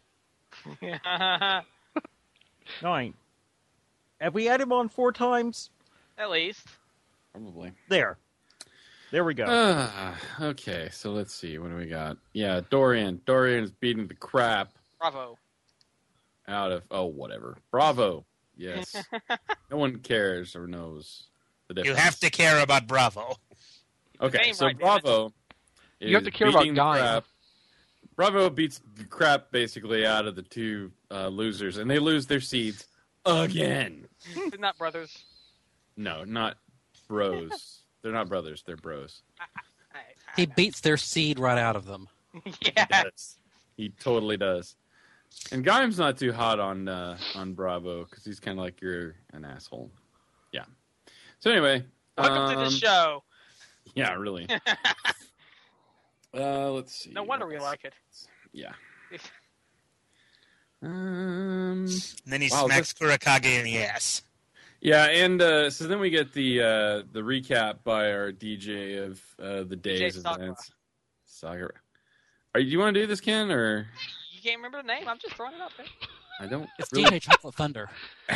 Nine. Have we had him on four times? At least. Probably. There. There we go. Uh, okay, so let's see. What do we got? Yeah, Dorian. Dorian is beating the crap Bravo. out of. Oh, whatever. Bravo. Yes. No one cares or knows the difference. You have to care about Bravo. Okay, Name so right, damn it. Bravo. You have is to care about beating the Guy. crap- Bravo beats the crap basically out of the two uh, losers, and they lose their seeds again. They're not brothers. No, not bros. They're not brothers. They're bros. I, I, He beats their seed right out of them. yeah. He does. He totally does. And Gaim's not too hot on uh, on Bravo because he's kind of like you're an asshole. Yeah. So anyway, Welcome to the um, show. Yeah, really. uh, let's see. No wonder we like it. Yeah. Um. And then he Wow, smacks Kurakage in the ass. Yeah, and uh, so then we get the uh, the recap by our D J of uh, the days Sakura. events. Sakura. Are you, do you want to do this, Ken, or You can't remember the name? I'm just throwing it out there. I don't It's really. D J Chocolate Thunder.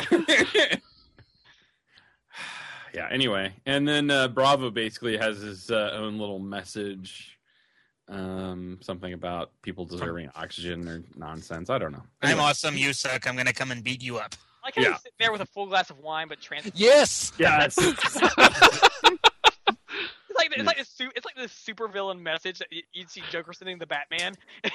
Yeah. Anyway, and then uh, Bravo basically has his uh, own little message, um, something about people deserving oxygen or nonsense. I don't know. I'm Anyway. awesome, you suck. I'm going to come and beat you up. I like how Yeah. you sit there with a full glass of wine, but trans. Yes! Yes. It's like it's like this su- it's like this super villain message that y- you'd see Joker sending the Batman.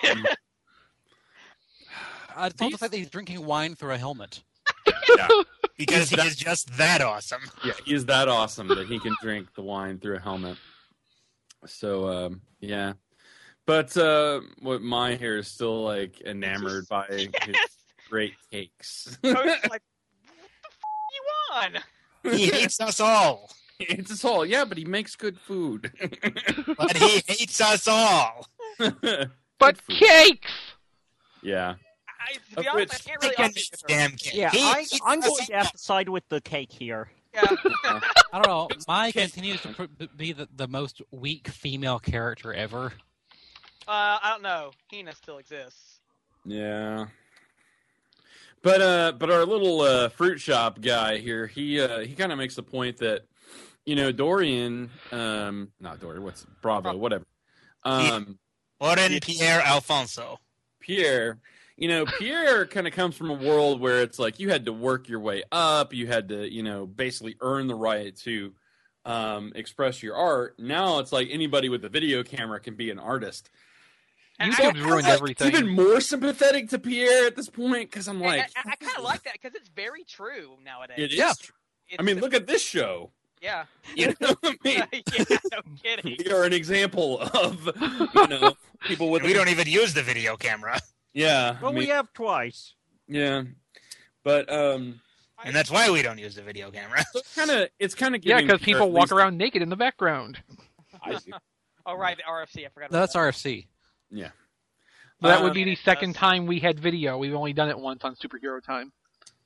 I thought the fact that he's drinking wine through a helmet. Yeah. Because he is just that awesome. Yeah, he is that awesome that he can drink the wine through a helmet. So, um, yeah. But uh, what my hair is still like enamored by his great cakes. I was just like, what the f- you on? He hates us all. It's his all, yeah, but he makes good food. But he hates us all. But food. cakes! I, Yeah. to be Of honest, which- I can't really Chicken argue eats with her. damn cake. Yeah, He I, eats I'm us going to have all. to side with the cake here. Yeah. I don't know. Mai continues to pr- be the, the most weak female character ever. Uh, I don't know. Hina still exists. Yeah. But uh but our little uh fruit shop guy here, he uh he kind of makes the point that you know Dorian um not Dorian, what's Bravo, whatever. Um Oren Pierre Alfonso. Pierre, you know, Pierre kind of comes from a world where it's like you had to work your way up, you had to, you know, basically earn the right to um express your art. Now it's like anybody with a video camera can be an artist. And YouTube's I- ruined I'm everything. even more sympathetic to Pierre at this point because I'm And like, I, I kind of like that because it's very true nowadays. it is. Yeah. true. It's I mean, the- look at this show. Yeah. You know what I mean? yeah, no kidding. We are an example of, you know, people with. We don't even use the video camera, Yeah. Well, I mean, we have twice. yeah. But um, and that's why we don't use the video camera. so it's kind of it's kind of Yeah, giving because Pierre people at walk least- around naked in the background. I do. Oh, right, the R F C. I forgot about No, that's that. R F C. Yeah. But that would Um, be the it second does. time we had video. We've only done it once on Superhero Time.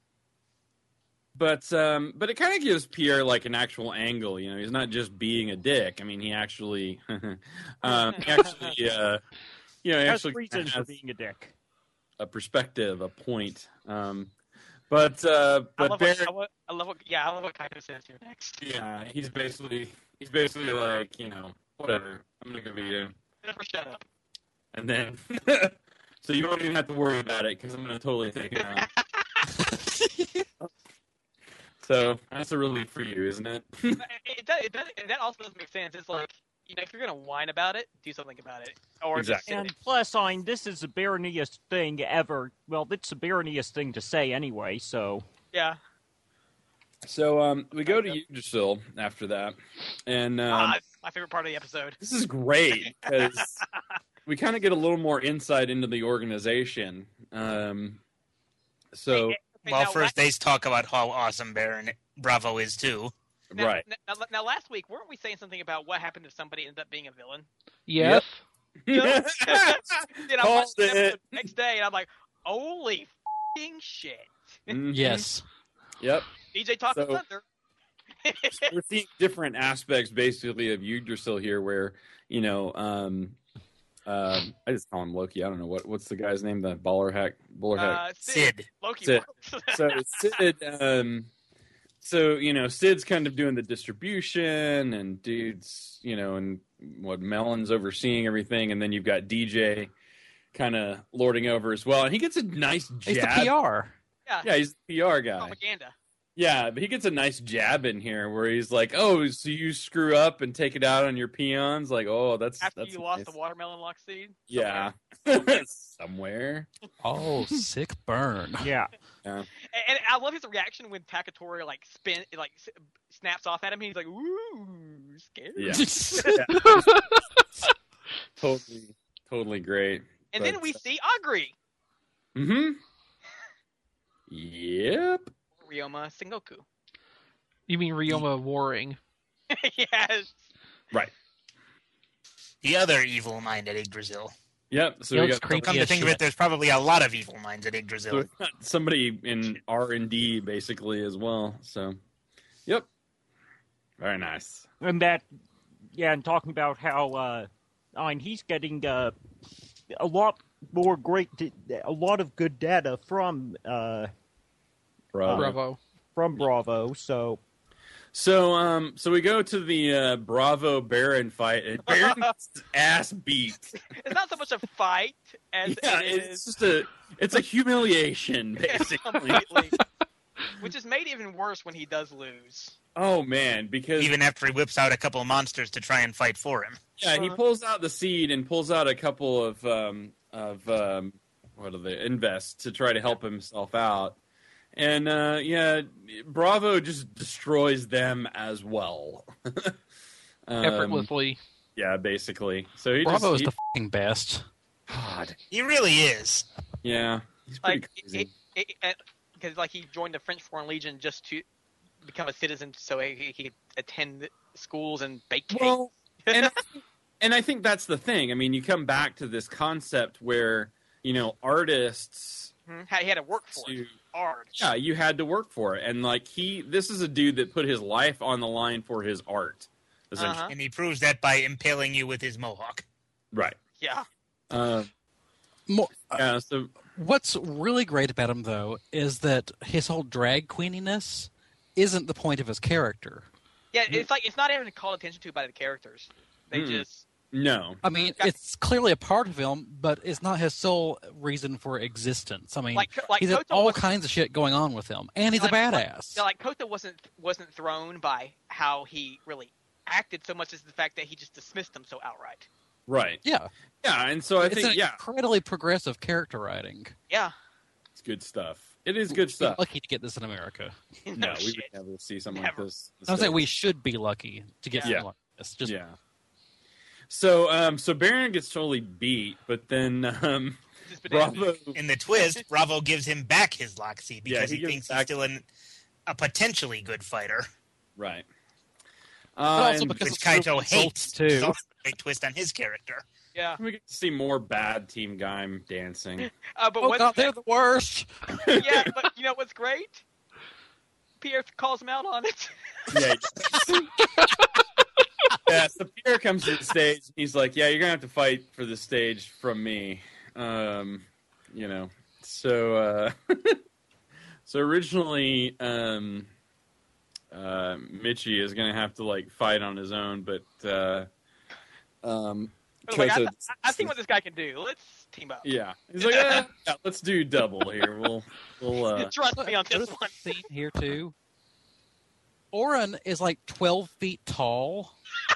But um, but it kind of gives Pierre like an actual angle. You know, he's not just being a dick. I mean, he actually, um, he actually, uh, you know, he Has actually reasons for has being a dick. a perspective, a point. Um, but uh, I but love, Barrett, what, I, love, I love what, yeah, I love what Kaito says here next. yeah, he's basically he's basically like, you know, whatever. I'm gonna go beat him, Never shut up. and then so you don't even have to worry about it because I'm gonna totally take it out. So that's a relief for you, isn't it? it, it, does, it does, that also doesn't make sense. It's like, you know, if you're gonna whine about it, do something about it. Or just Exactly. sit And it. plus, I mean, this is the baroniest thing ever. Well, it's the baroniest thing to say anyway, so... Yeah. So um, we go to Yggdrasil after that, and um, ah, it's my favorite part of the episode. this is great because we kind of get a little more insight into the organization. Um, so Hey, hey, Well, now, first they talk about how awesome Baron Bravo is too. Now, right, Now, now, last week, weren't we saying something about what happened if somebody ended up being a villain? Yes. Then I Called watched the it. episode the next day, and I'm like, holy f***ing shit. Mhm. Yes. Yep. D J talking So- thunder. We're seeing different aspects, basically, of Yggdrasil here, where you know, um, um, I just call him Loki. I don't know what what's the guy's name, the baller hack, baller hack. uh, Sid. Sid. Loki Sid. works. So Sid, um, so you know, Sid's kind of doing the distribution, and dude's, you know, and what Melon's overseeing everything, and then you've got D J kind of lording over as well, and he gets a nice jab. He's the P R. yeah, Yeah, he's the P R guy. propaganda. Yeah, but he gets a nice jab in here where he's like, "Oh, so you screw up and take it out on your peons?" Like, "Oh, that's After that's you lost nice. the watermelon lock seed. Yeah, somewhere." Oh, sick burn. Yeah. And, and I love his reaction when Takatori like spin, like s- snaps off at him. He's like, "Ooh, scared." Yeah, totally, totally great. And then But, we uh, see Agri, Mm-hmm. Yep. Ryoma Sengoku. You mean Ryoma warring? yes. Right. The other evil mind at Yggdrasil. Yep. So He we looks got creepy. Come to Yeah, think of shit. it, there's probably a lot of evil minds at so Yggdrasil. we got somebody in R and D basically as well. So, yep. Very nice. And that, yeah, and talking about how, uh, I mean, he's getting uh, a lot more great, d- a lot of good data from uh, Bravo. Bravo. from Bravo. So So, um, so we go to the uh, Bravo Baron fight, and Baron's ass beat. It's not so much a fight as Yeah, it it's is just a, it's a humiliation, basically. completely. Which is made even worse when he does lose. Oh man, because Even after he whips out a couple of monsters to try and fight for him. yeah, he pulls out the seed and pulls out a couple of um, of um, what are they invest to try to help himself out, and uh, yeah, Bravo just destroys them as well. um, Effortlessly. Yeah, basically. So he Bravo is just, the fucking best. he, God, He really is. yeah, he's pretty Like, crazy. it, it, because like he joined the French Foreign Legion just to become a citizen, so he, he could attend schools and bake cakes. Well, and I, and I think that's the thing. I mean, you come back to this concept where you know artists. Mhm. He had to work for To, it hard. yeah, you had to work for it, and like he, this is a dude that put his life on the line for his art, essentially. Uh-huh. And he proves that by impaling you with his mohawk. Right. Yeah. Uh, More, yeah. So What's really great about him, though, is that his whole drag queeniness isn't the point of his character. Yeah, it's like it's not even called attention to by the characters. They Mm. just no. I mean, it's clearly a part of him, but it's not his sole reason for existence. I mean, like like he's got Koto all was, kinds of shit going on with him, and he's a Like, like- badass. yeah, like Koto wasn't wasn't thrown by how he really acted so much as the fact that he just dismissed them so outright. Right. Yeah. Yeah, and so I it's think an yeah, incredibly progressive character writing. Yeah. it's good stuff. It is good stuff. We're lucky to get this in America. no, No, we shit. would never see something Never. like this. I was saying we should be lucky to get Yeah. something like this. Just Yeah. So, um, so Baron gets totally beat, but then um, Just banana. Bravo. In the twist, Bravo gives him back his Loxy Yeah, because he he, gives thinks back- he's still an, a potentially good fighter, Right. But Uh, also and because which it's Kaito Ruben hates. Soltz, Which is too. also a great twist on his character. Yeah. we get to see more bad Team Gaim dancing. Uh, but Oh what's god, they're the worst. yeah, but you know what's great? Pierre calls him out on it. Yeah. Yeah, so Pierre comes to the stage. And he's like, "Yeah, you're gonna have to fight for the stage from me." Um, you know, so uh, so originally, um, uh, Michi is gonna have to like fight on his own, but uh, um, I was like, I, Kota- I, I think what this guy can do. Let's team up. yeah, he's like, eh, yeah, "Let's do double here. We'll we'll." Uh, Trust me on this Notice one. the scene here too. Oren is like twelve feet tall.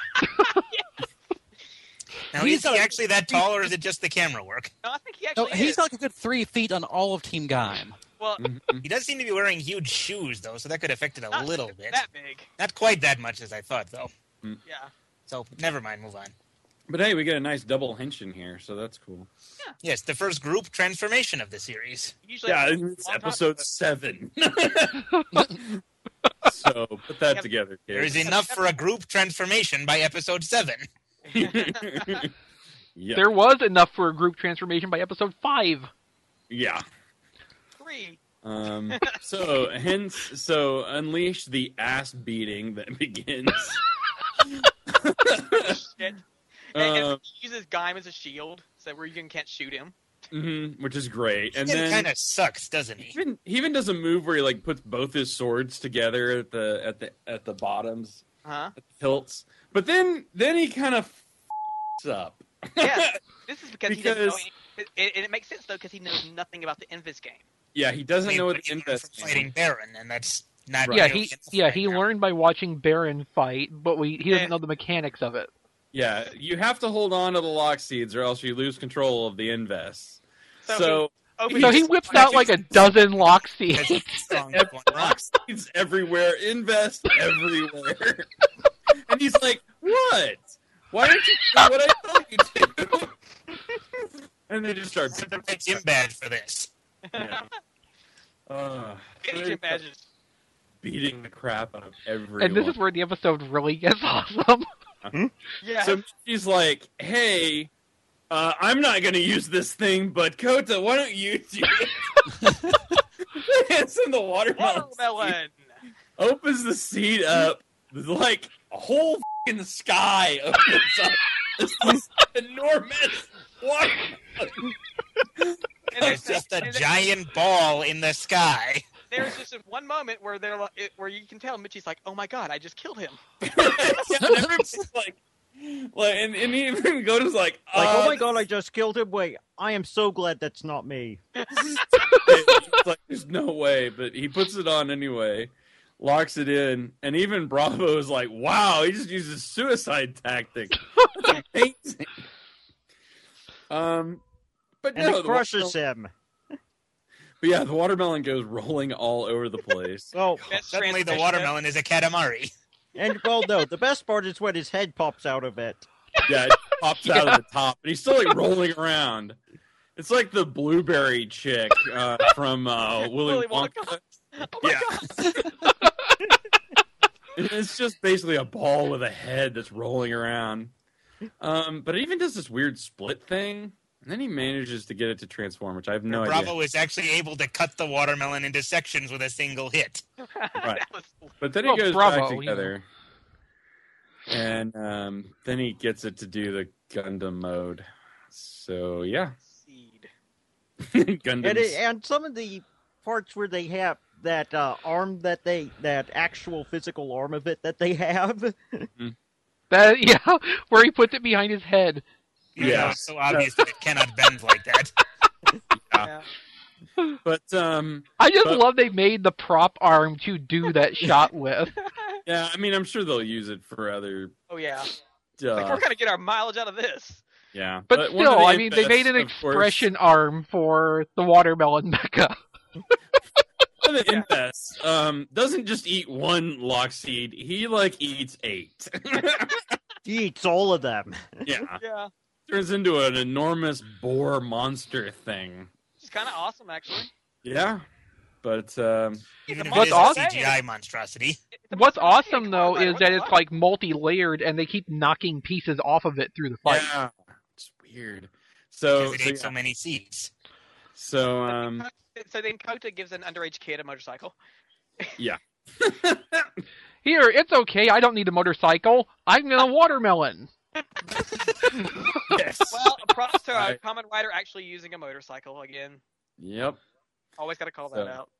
Now, He's is he a- actually that tall, or is it just the camera work? No, I think he No, actually he's is. got like a good three feet on all of Team Gaim. Well, He does seem to be wearing huge shoes, though, so that could affect it a not little bit. that big. Not quite that much as I thought, though. Yeah. So, never mind, move on. but hey, we get a nice double henshin here, so that's cool. Yes, the first group transformation of the series. Usually Yeah, it's it's a long time episode ago. seven. So put that Yep. together, There is kids. enough for a group transformation by episode seven. Yeah, There was enough for a group transformation by episode five. yeah. Three. Um, so hence, so unleash the ass beating that begins. Shit. And, and Um, he uses Gaim as a shield, so Ryugen can't shoot him. mhm, which is great, and It then kind of sucks, doesn't he? even he even does a move where he like puts both his swords together at the at the at the bottoms, Huh? at the hilts. But then then he kind of f***s up. Yeah. This is because, he doesn't know Because- any, it, and it makes sense though because he knows nothing about the Invis game. Yeah, he doesn't I mean, know what but the he learned invest from fighting Baron, and that's not Right. Yeah, really he enough yeah right he now. learned by watching Baron fight, but we he doesn't Yeah. know the mechanics of it. Yeah, you have to hold on to the lock seeds, or else you lose control of the invest. So So, Oh, He So he just- whips out like a dozen Loxy. Because he's strong ev- going lock wrong. seeds everywhere, invest everywhere, and he's like, "What? Why aren't you doing what I told you to?" And they just start. Send a gym badge for this. Yeah. Uh, Any they gym start badges. beating the crap out of everyone. And this is where the episode really gets awesome. Yeah. So she's like, "Hey, uh, I'm not going to use this thing, but Kota, why don't you do it?" It's in the watermelon. seed. Watermelon. Opens the seed up, like a whole fucking sky opens up. This is enormous watermelon. And There's there's just a and giant ball in the sky. There's just this one moment where they're like, it- where you can tell Michi's like, "Oh my god, I just killed him." Yeah, and everybody's like, like, and, and even Gota's like, Like, uh, oh my god, I just killed him. Wait, I am so glad that's not me. It's like, there's no way, but he puts it on anyway, locks it in, and even Bravo is like, wow, he just uses suicide tactic. That's amazing. Um, but And no, it the crushes watermelon- him. But yeah, the watermelon goes rolling all over the place. Oh, Best Suddenly the transformation watermelon is a Katamari. and well, no, the best part is when his head pops out of it. Yeah, it pops out of the top, but he's still like rolling around. It's like the blueberry chick uh, from uh, Willy Willy Wonka. Wonka. Oh my Yeah. god. It's just basically a ball with a head that's rolling around. Um, but it even does this weird split thing, and then he manages to get it to transform, which I have no Bravo idea. is actually able to cut the watermelon into sections with a single hit. That was But then Well, he goes Bravo, back you together, and um, then he gets it to do the Gundam mode. So yeah, seed. Gundam. And, it, and some of the parts where they have that uh, arm that they, that actual physical arm of it that they have. That yeah, where he puts it behind his head. Even though Yeah. it's so obvious that it cannot bend like that. Yeah. But um, I just But- love they made the prop arm to do that shot with. yeah, I mean, I'm sure they'll use it for other Oh yeah. stuff. Like we're gonna get our mileage out of this. Yeah, But, one of still, the I mean, they made an infests, of course- expression arm for the watermelon mecha. One of the infests um, doesn't just eat one Lockseed; he like eats eight. He eats all of them. Yeah, Yeah. turns into an enormous boar monster thing. It's kind of awesome, actually. Yeah, but um, Even if What's it is awesome- a C G I monstrosity. It's a What's monster awesome, snake. though, What is the that it's fuck? like multi-layered, and they keep knocking pieces off of it through the fight. yeah, it's weird. So, Because it so, ate so yeah. many seeds. so um, So then Kota gives an underage kid a motorcycle. yeah. Here, it's okay. I don't need a motorcycle. I'm in a watermelon. Yes. Well, props to a Right. common writer actually using a motorcycle again. Yep. Always got to call that So- out.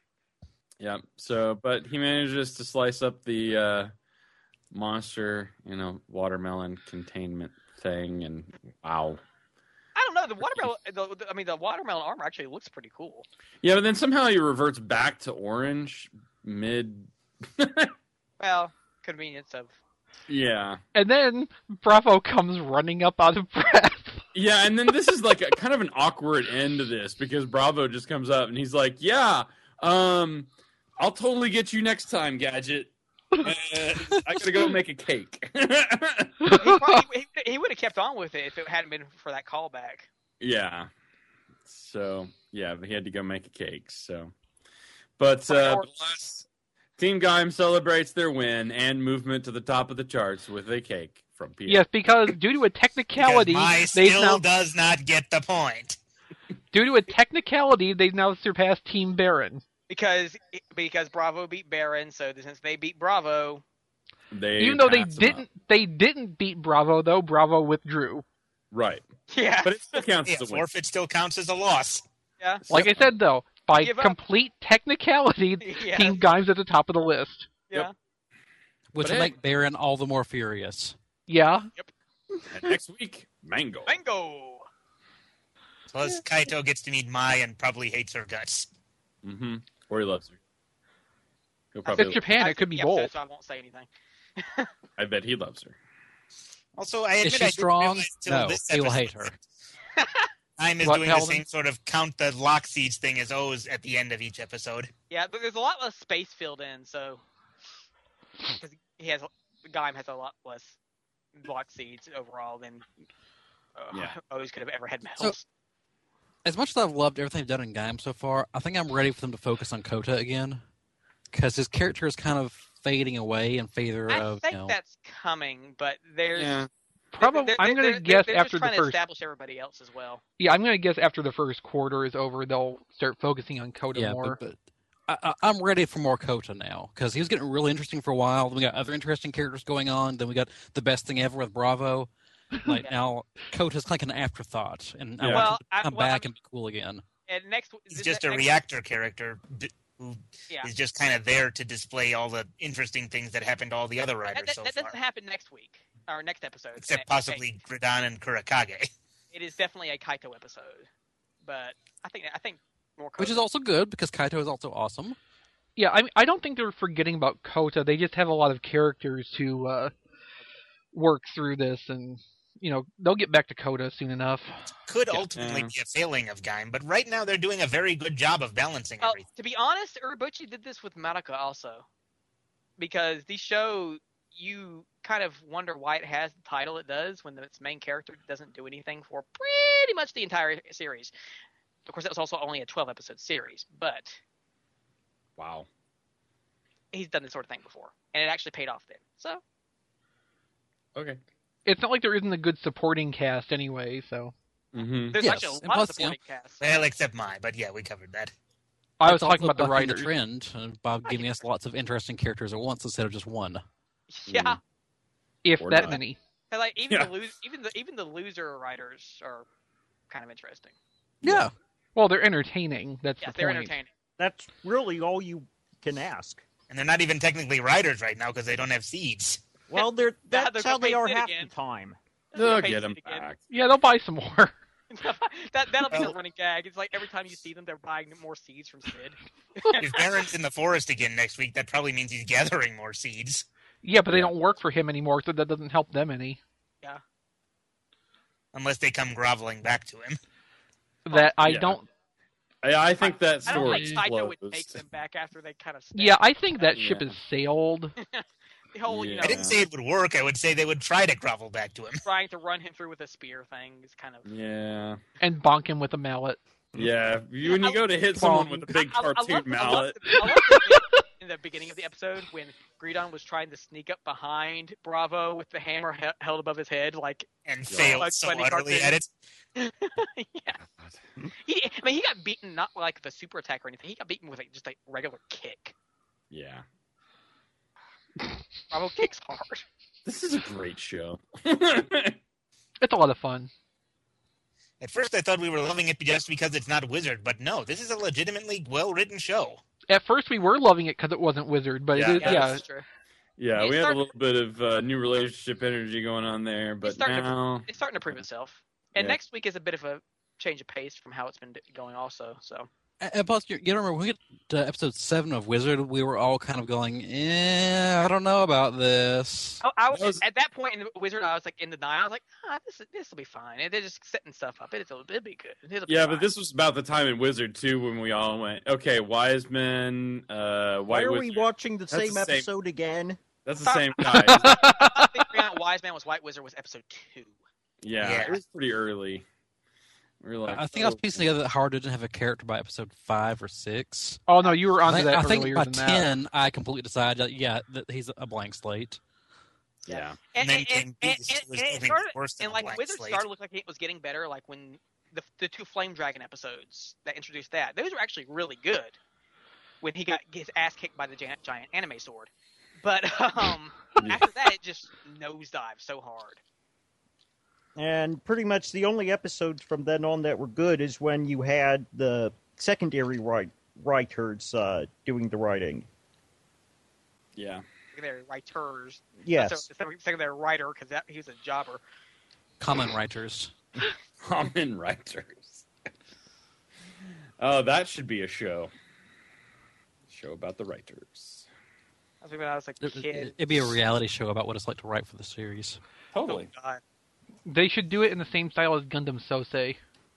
Yep. So, but he manages to slice up the uh, monster, you know, watermelon containment thing, and wow. I don't know. The watermelon. The, the, I mean, the watermelon armor actually looks pretty cool. Yeah, but then somehow he reverts back to orange mid. Well, convenience of. Yeah. And then Bravo comes running up out of breath. Yeah, and then this is like a kind of an awkward end to this because Bravo just comes up and he's like, "Yeah, um, I'll totally get you next time, Gadget. Uh, I gotta go make a cake." He, probably, he, he would have kept on with it if it hadn't been for that callback. Yeah. So yeah, he had to go make a cake. So, but uh, Or- the last Team Gaim celebrates their win and movement to the top of the charts with a cake from P. Yes, because due to a Because technicality, my they've still now does not get the point. due to a technicality they've now surpassed Team Baron. Because because Bravo beat Baron, so since they beat Bravo, They Even though they pass them up. didn't, they didn't beat Bravo though. Bravo withdrew. Right, yeah, but it still counts Yeah, as a win. forfeit still counts as a loss. yeah, Like I said though, by Give up. complete technicality, yeah, Team Gaim's at the top of the list. yeah. Which But will hey. make Baron all the more furious. Yeah. And next week, Mango. Mango. Plus, Kaito gets to meet Mai and probably hates her guts. Mm-hmm. Or he loves her. He'll probably. It's Japan. It could be Yeah, so- both. So I won't say anything. I bet he loves her. Also, I admit Is I she didn't strong? realize till No, this he will episode hate her. Time is What, doing the Helden? same sort of count the lock seeds thing as O's at the end of each episode. Yeah, but there's a lot less space filled in, so because he has Gaim has a lot less block seeds overall than uh, Yeah. O's could have ever had medals. As much as I've loved everything they've done in Gaim so far, I think I'm ready for them to focus on Kota again. Because his character is kind of fading away in favor I of, think you know... that's coming, but there's Yeah. Probably. they're- I'm they're- gonna they're- guess they're after just trying the to first. establish everybody else as well. Yeah, I'm gonna guess after the first quarter is over, they'll start focusing on Kota Yeah, more. but, but I, I, I'm ready for more Kota now. Because he was getting really interesting for a while. Then we got other interesting characters going on. Then we got the best thing ever with Bravo. Like, Yeah. now, Kota's like an afterthought. And I Yeah. want Well, him to I- come well, back I'm- and be cool again. And next, He's the- just the a next- reactor character d- who Yeah. is just kind of there to display all the interesting things that happened to all the other That, riders that, so that far. doesn't happen next week or next episode. Except And- possibly Gridan and Kurakage. It is definitely a Kaito episode, but I think I think more. Which is Kota- also good, because Kaito is also awesome. Yeah, I I don't think they're forgetting about Kota. They just have a lot of characters to uh, work through this, and you know they'll get back to Kota soon enough. Could Yeah. ultimately Yeah. be a failing of Gaim, but right now they're doing a very good job of balancing Well, everything. to be honest, Urobuchi did this with Madoka also, because the show you kind of wonder why it has the title it does when its main character doesn't do anything for pretty much the entire series. Of course, that was also only a twelve episode series, but Wow. he's done this sort of thing before, and it actually paid off then. So Okay. It's not like there isn't a good supporting cast anyway. So Mm-hmm. there's Yes, actually a and lot of plus, you know- supporting casts. Well, except Mai, but yeah, we covered that. I was It's talking also about the bucking writers. trend uh, by giving us lots of interesting characters at once instead of just one. Yeah, If Or that not. many. 'cause, like even Yeah. the lose, even the even the loser writers are kind of interesting. Yeah. Well, they're entertaining. That's Yeah, the they're point. entertaining. That's really all you can ask. And they're not even technically riders right now because they don't have seeds. Well, they're Yeah, that's they're how they gonna are pay half Sid again. the time. They'll Pay get Sid him again. back. Yeah, they'll buy some more. that that'll be the Well- running gag. It's like every time you see them, they're buying more seeds from Sid. If Baron's in the forest again next week, that probably means he's gathering more seeds. Yeah, but they Yeah. don't work for him anymore, so that doesn't help them any. unless they come groveling back to him. That I Yeah. don't. I, I think that I don't story think Saito would closed. take them back after they kind of. Yeah, I think that ship Yeah. is sailed. The whole, you Yeah. know, I didn't say it would work. I would say they would try to grovel back to him. trying to run him through with a spear thing is kind of. Yeah. And bonk him with a mallet. Yeah. You, when you I- go to hit someone with a big I- I- I cartoon love- I love mallet. the- I love the bit in the beginning of the episode when Greedon was trying to sneak up behind Bravo with the hammer he- held above his head, like And Yeah. failed Like so funny utterly cartoon. at it. yeah. He, I mean, he got beaten not like the super attack or anything. He got beaten with like, just a regular kick. Yeah. Bravo kicks hard. This is a great show. It's a lot of fun. At first, I thought we were loving it just because it's not Wizard, but no, this is a legitimately well-written show. At first, we were loving it because it wasn't Wizard, but Yeah, it is, Yeah, yeah. that's true. Yeah, It's we had a starting- little bit of uh, new relationship energy going on there, but starting to- now It's starting to prove itself. And Yeah. next week is a bit of a change of pace from how it's been going, also. So And and plus, you you remember when we get to episode seven of Wizard, we were all kind of going, "Eh, I don't know about this." I, I was, That was- at that point in the Wizard, I was like in the nine. I was like, ah, this this will be fine. And they're just setting stuff up. It'll, it'll be good. It'll be yeah, fine. but this was about the time in Wizard too when we all went, okay, Wiseman, uh, White Why are Wizard. we watching the That's same the same- episode again? That's the same guy. I think Brianna Wise Man was White Wizard was episode two. yeah, Yeah. it was pretty early. We were like, I think I was oh. piecing together that Howard didn't have a character by episode five or six. Oh, no, you were I onto think, that I think earlier by than that. ten, I completely decided, that, yeah, that he's a blank slate. Yeah. And, then and, came and, Beast, and, who was and it nothing started, worse than and a like blank Wizard slate. started to look like it was getting better. Like when the the two Flame Dragon episodes that introduced that, those were actually really good. When he got his ass kicked by the giant, giant anime sword, but um, Yeah. after that it just nosedived so hard. And pretty much the only episodes from then on that were good is when you had the secondary write- writers uh, doing the writing. Yeah. Secondary writers. Yes. So, secondary writer because that he was a jobber. Common writers. Common writers. Oh, that should be a show. Show about the writers. I think when I was like a It, kid. it'd be a reality show about what it's like to write for the series. Totally. Oh, God. They should do it in the same style as Gundam Sosei.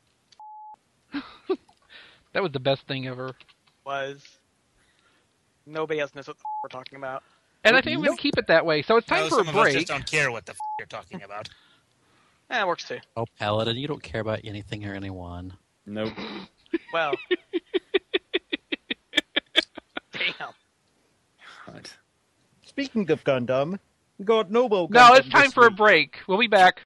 That was the best thing ever. Was nobody else knows what the f- we're talking about. And I think we're going to keep it that way. So it's time No, for some a of us break. just don't care what the f- you're talking about. Eh, it works too. Oh, Paladin, you don't care about anything or anyone. Nope. Well. Damn. God. Speaking of Gundam, we got Nobo Gundam No, it's time this for a week. break. We'll be back.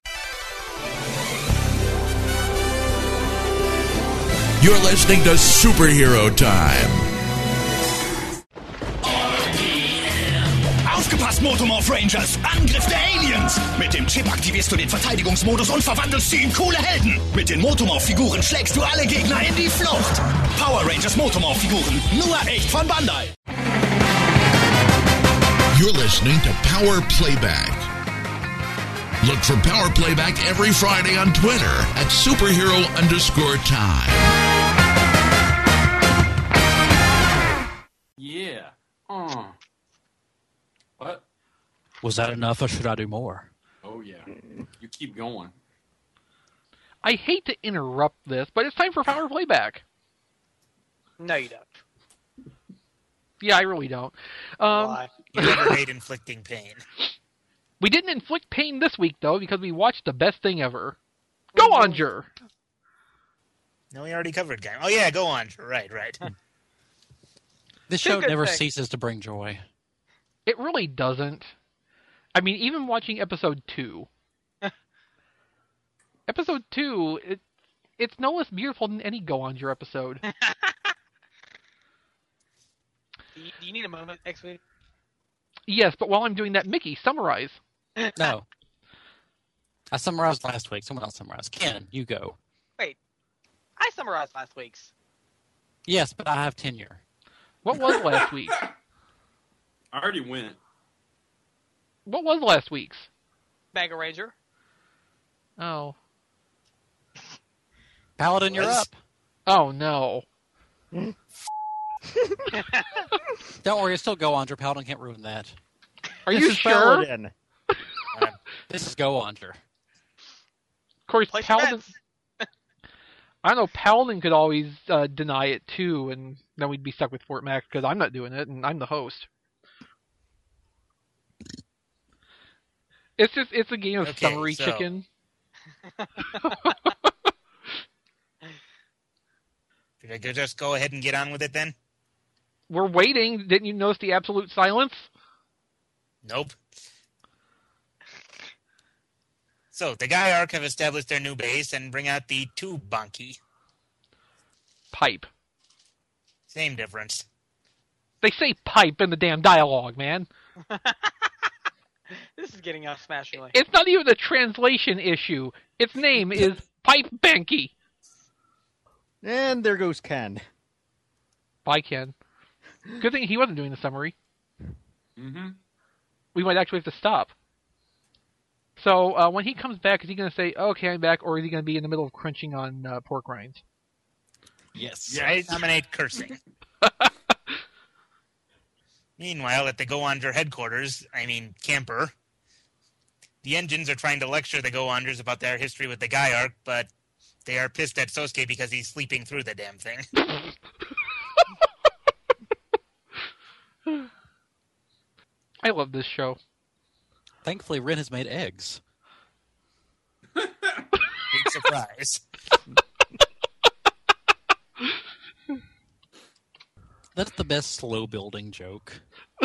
You're listening to Superhero Time. Aufgepasst, Motomorph Rangers! Angriff der Aliens! Mit dem Chip aktivierst du den Verteidigungsmodus und verwandelst sie in coole Helden! Mit den Motomorph-Figuren schlägst du alle Gegner in die Flucht! Power Rangers Motomorph-Figuren, nur echt von Bandai! You're listening to Power Playback. Look for Power Playback every Friday on Twitter at superhero underscore time. Yeah. Uh. What? Was that enough, or should I do more? Oh, yeah. You keep going. I hate to interrupt this, but it's time for Power Playback. No, you don't. Yeah, I really don't. Um, Why? You never hate inflicting pain. we didn't inflict pain this week, though, because we watched the best thing ever. Go on, Jer! No, we already covered Guy. Oh, yeah, go on. Right, right. This Two show good never things. ceases to bring joy. It really doesn't. I mean, even watching episode two. episode two, it, it's no less beautiful than any Go On Your episode. Do you, do you need a moment next week? Yes, but while I'm doing that, Mickey, summarize. No. I summarized last week. Someone else summarized. Ken, you go. I summarized last week's. Yes, but I have tenure. What was last week? I already went. What was last week's? Mega Ranger. Oh. Paladin, you're Was? up. Oh, no. Don't worry, it's still Go Under. Paladin can't ruin that. Are This you is sure? Paladin. This is Go Under. course, Place your Paladin. bets. I don't know. Paladin could always uh, deny it too, and then we'd be stuck with Fort Mac because I'm not doing it, and I'm the host. It's just it's a game of Okay, summary so- chicken. Should I go- just go ahead and get on with it then? We're waiting. Didn't you notice the absolute silence? Nope. So, the Guy Arc have established their new base and bring out the two Banki. Pipe. Same difference. They say pipe in the damn dialogue, man. This is getting off smashingly. It's not even a translation issue. Its name is Pipe Banky. And there goes Ken. Bye, Ken. Good thing he wasn't doing the summary. Mm-hmm. We might actually have to stop. So uh, when he comes back, is he going to say, "Okay, I'm back," or is he going to be in the middle of crunching on uh, pork rinds? Yes. I nominate cursing. Meanwhile, at the Go-Onger headquarters, I mean, camper, the engines are trying to lecture the Go-Ongers about their history with the Guy Arc, but they are pissed at Sosuke because he's sleeping through the damn thing. I love this show. Thankfully, Ren has made eggs. Big surprise. That's the best slow building joke.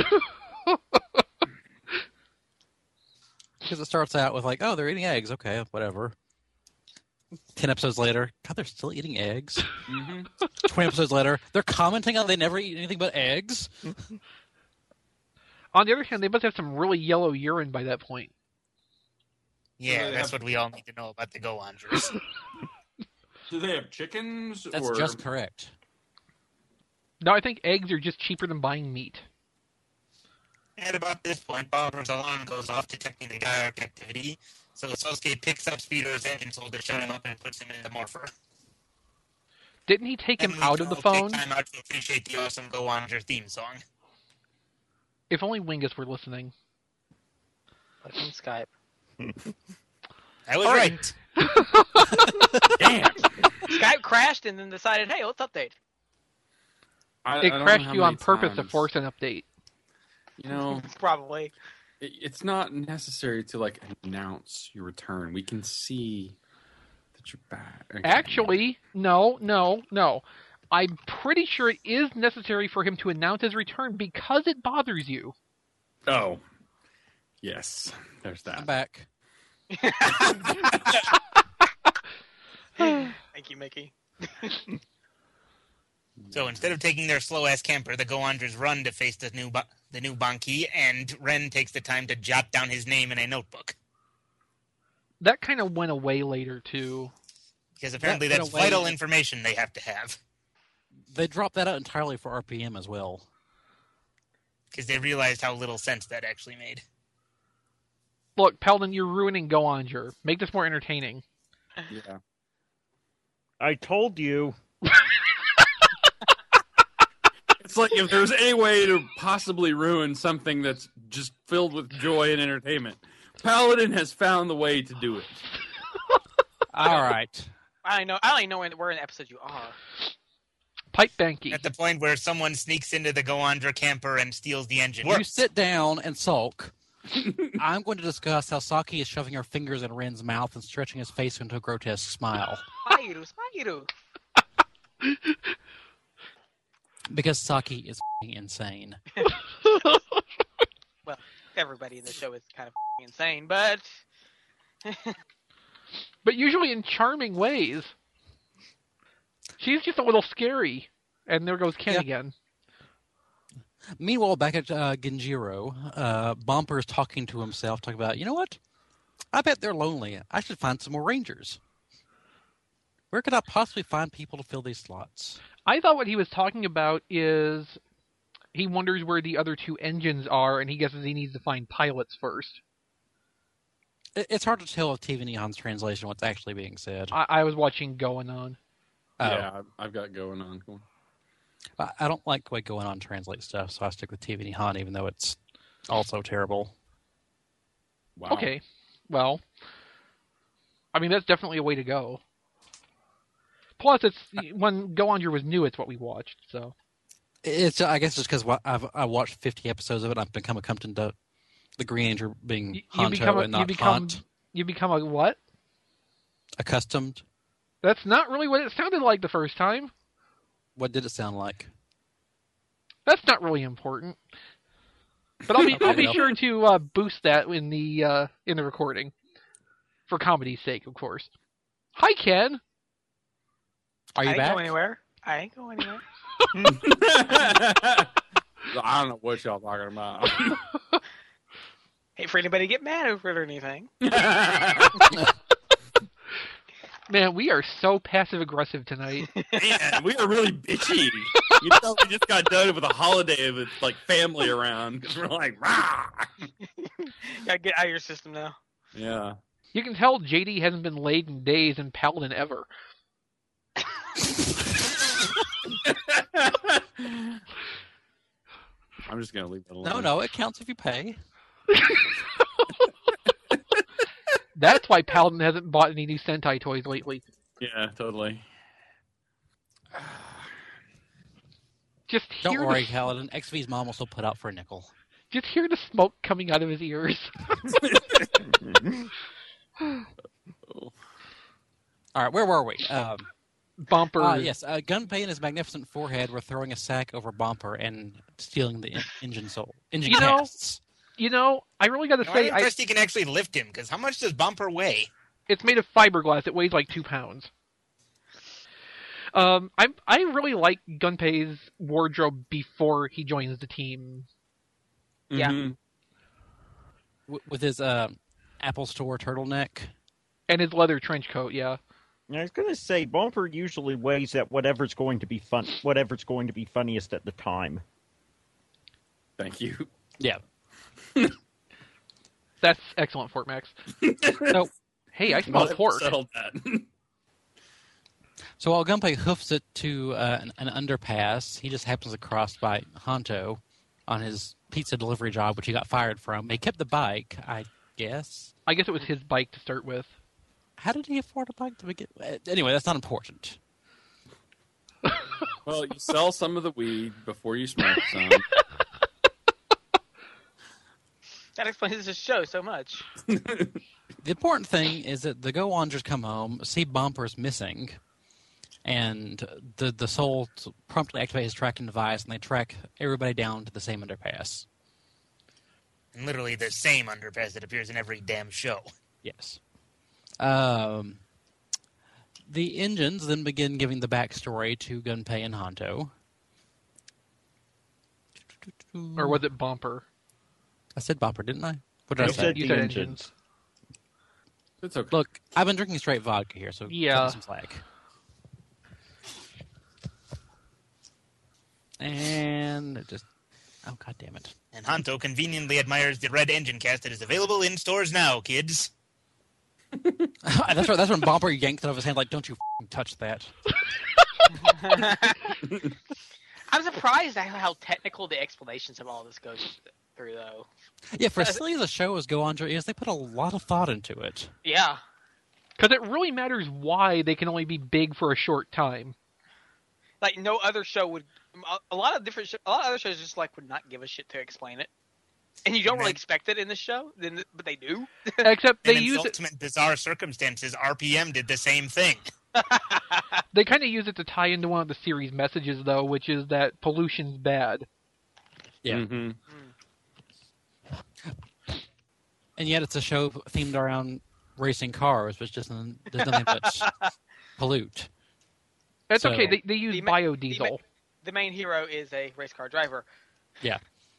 Because it starts out with like, oh, they're eating eggs. Okay, whatever. Ten episodes later, God, they're still eating eggs. Mm-hmm. Twenty episodes later, they're commenting on they never eat anything but eggs. On the other hand, they must have some really yellow urine by that point. Yeah, they that's have- what we all need to know about the Go-Ongers. Do they have chickens? That's or... just correct. No, I think eggs are just cheaper than buying meat. At about this point, Barbara's alarm goes off detecting the Guy Arc activity, so Sosuke picks up Speedo's engine soldier, shut him up, and puts him in the morpher. Didn't he take him And we out of the all phone? Take time out to appreciate the awesome Go-Onger theme song. If only Wingus were listening. Like on Skype. I was All right. right. Damn. Skype crashed and then decided, hey, let's update. I, It I don't know crashed how you on many purpose to times- force an update. You know, Probably. it, it's not necessary to like announce your return. We can see that you're back. Okay. Actually, no, no, no. I'm pretty sure it is necessary for him to announce his return because it bothers you. Oh, yes. There's that. I'm back. Thank you, Mickey. So instead of taking their slow-ass camper, the Go-Ongers run to face the new ba- the new Banki, and Ren takes the time to jot down his name in a notebook. That kind of went away later, too. Because apparently That- in that's a way- vital information they have to have. They dropped that out entirely for R P M as well. Because they realized how little sense that actually made. Look, Paladin, you're ruining Go-Onger. Make this more entertaining. Yeah. I told you. It's like if there's any way to possibly ruin something that's just filled with joy and entertainment, Paladin has found the way to do it. All right. I don't know. I don't even know when, where in the episode you are. Pipe Banky. At the point where someone sneaks into the Go-Onger camper and steals the engine. You sit down and sulk. I'm going to discuss how Saki is shoving her fingers in Ren's mouth and stretching his face into a grotesque smile. Spyro, Spyro. Because Saki is f***ing insane. Well, everybody in the show is kind of f***ing insane, but But usually in charming ways. She's just a little scary. And there goes Ken Yeah. again. Meanwhile, back at uh, Genjiro, uh, Bomper is talking to himself, talking about, you know what? I bet they're lonely. I should find some more Rangers. Where could I possibly find people to fill these slots? I thought what he was talking about is he wonders where the other two engines are, and he guesses he needs to find pilots first. It- It's hard to tell with T V Nihon's translation what's actually being said. I, I was watching Going On. Oh. Yeah, I've- I've got going on. Go on. I I don't like the way Going On translate stuff, so I stick with T V Nihon, even though it's also terrible. Wow. Okay, well, I mean, that's definitely a way to go. Plus, it's when Go Under was new, it's what we watched. So It's I guess it's because I've I watched fifty episodes of it. I've become accustomed to the Green Ranger being you, you Honto become a, and not you become Haunt. you become a what? Accustomed. That's not really what it sounded like the first time. What did it sound like? That's not really important. But I'll be I'll be well. sure to uh, boost that in the uh, in the recording, for comedy's sake, of course. Hi, Ken. Are you I ain't back? go anywhere. I ain't go anywhere. I don't know what y'all talking about. Hey, for anybody to get mad over it or anything. Man, we are so passive aggressive tonight. Man, we are really bitchy. You know, we just got done with a holiday with like family around because we're like, rah. Gotta get out of your system now. Yeah. You can tell J D hasn't been laid in days and Paladin ever. I'm just gonna leave that alone. No, no, it counts if you pay. That's why Paladin hasn't bought any new Sentai toys lately. Yeah, totally. Just Don't hear worry, the, Paladin. X V's mom will still put out for a nickel. just hear the smoke coming out of his ears. All right, where were we? Um, Bumper. uh, yes, uh, Gunpei and his magnificent forehead were throwing a sack over Bumper and stealing the en- engine soul. Engine You know, casts. You know, I really got to No, say, I'm I, impressed he can actually lift him, because how much does Bumper weigh? it's made of fiberglass. It weighs like two pounds. Um, I I really like Gunpei's wardrobe before he joins the team. Yeah. Mhm. W- with his uh, Apple Store turtleneck. And his leather trench coat, yeah. I was going to say, Bumper usually weighs at whatever's going to be fun, whatever's going to be funniest at the time. Thank you. Yeah. That's excellent, Fort Max. So, hey, I smell Well, pork. settled that. So while Gunpei hoofs it to uh, an, an underpass, he just happens to cross by Honto on his pizza delivery job, which he got fired from. He kept the bike, I guess. I guess it was his bike to start with. How did he afford a bike to begin with? Anyway, that's not important. Well, you sell some of the weed before you smoke some. That explains this show so much. The important thing is that the Go-Oners come home, see Bumper's missing, and the the soul promptly activates his tracking device, and they track everybody down to the same underpass. And literally the same underpass that appears in every damn show. Yes. Um, the engines then begin giving the backstory to Gunpei and Honto. Or was it Bumper? I said Bumper, didn't I? What did You I say? said You the said engines. engines. It's okay. Look, I've been drinking straight vodka here, so Yeah. cut me some slack. And it just... Oh, God damn it. And Honto conveniently admires the red engine cast that is available in stores now, kids. that's, right, that's when Bumper yanks it out of his hand like, don't you f***ing touch that. I'm surprised at how technical the explanations of all this goes through, though. Yeah, for as silly as a show as Go Under is, they put a lot of thought into it. Yeah. Because it really matters why they can only be big for a short time. Like, no other show would... A lot of different... Sh- a lot of other shows just, like, would not give a shit to explain it. And you don't really expect it in this show, then, but they do. Except they and in use the it... ultimate bizarre circumstances, R P M did the same thing. They kind of use it to tie into one of the series messages, though, which is that pollution's bad. Yeah. Mm-hmm. And yet it's a show themed around racing cars, which doesn't does nothing but pollute. That's So- okay. They they use The ma- biodiesel. The, ma- the main hero is a race car driver. Yeah.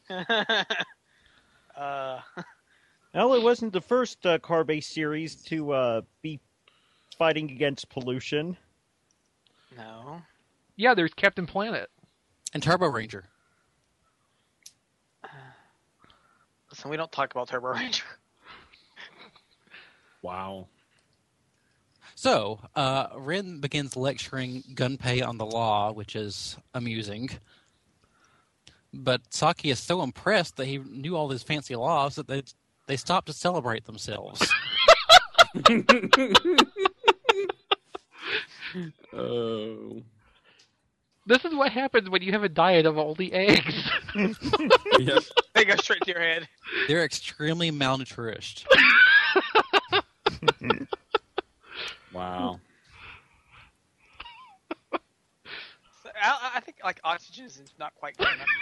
uh, Well, it wasn't the first uh, car-based series to uh, be fighting against pollution. no. Yeah, there's Captain Planet. And Turbo Ranger. Listen, we don't talk about Turbo Ranger. Wow. So, uh, Rin begins lecturing Gunpei on the law, which is amusing. But Saki is so impressed that he knew all these fancy laws that they they stopped to celebrate themselves. Oh. This is what happens when you have a diet of only eggs. Yep. They go straight to your head. They're extremely malnourished. Wow. So, I, I think like oxygen is not quite good enough.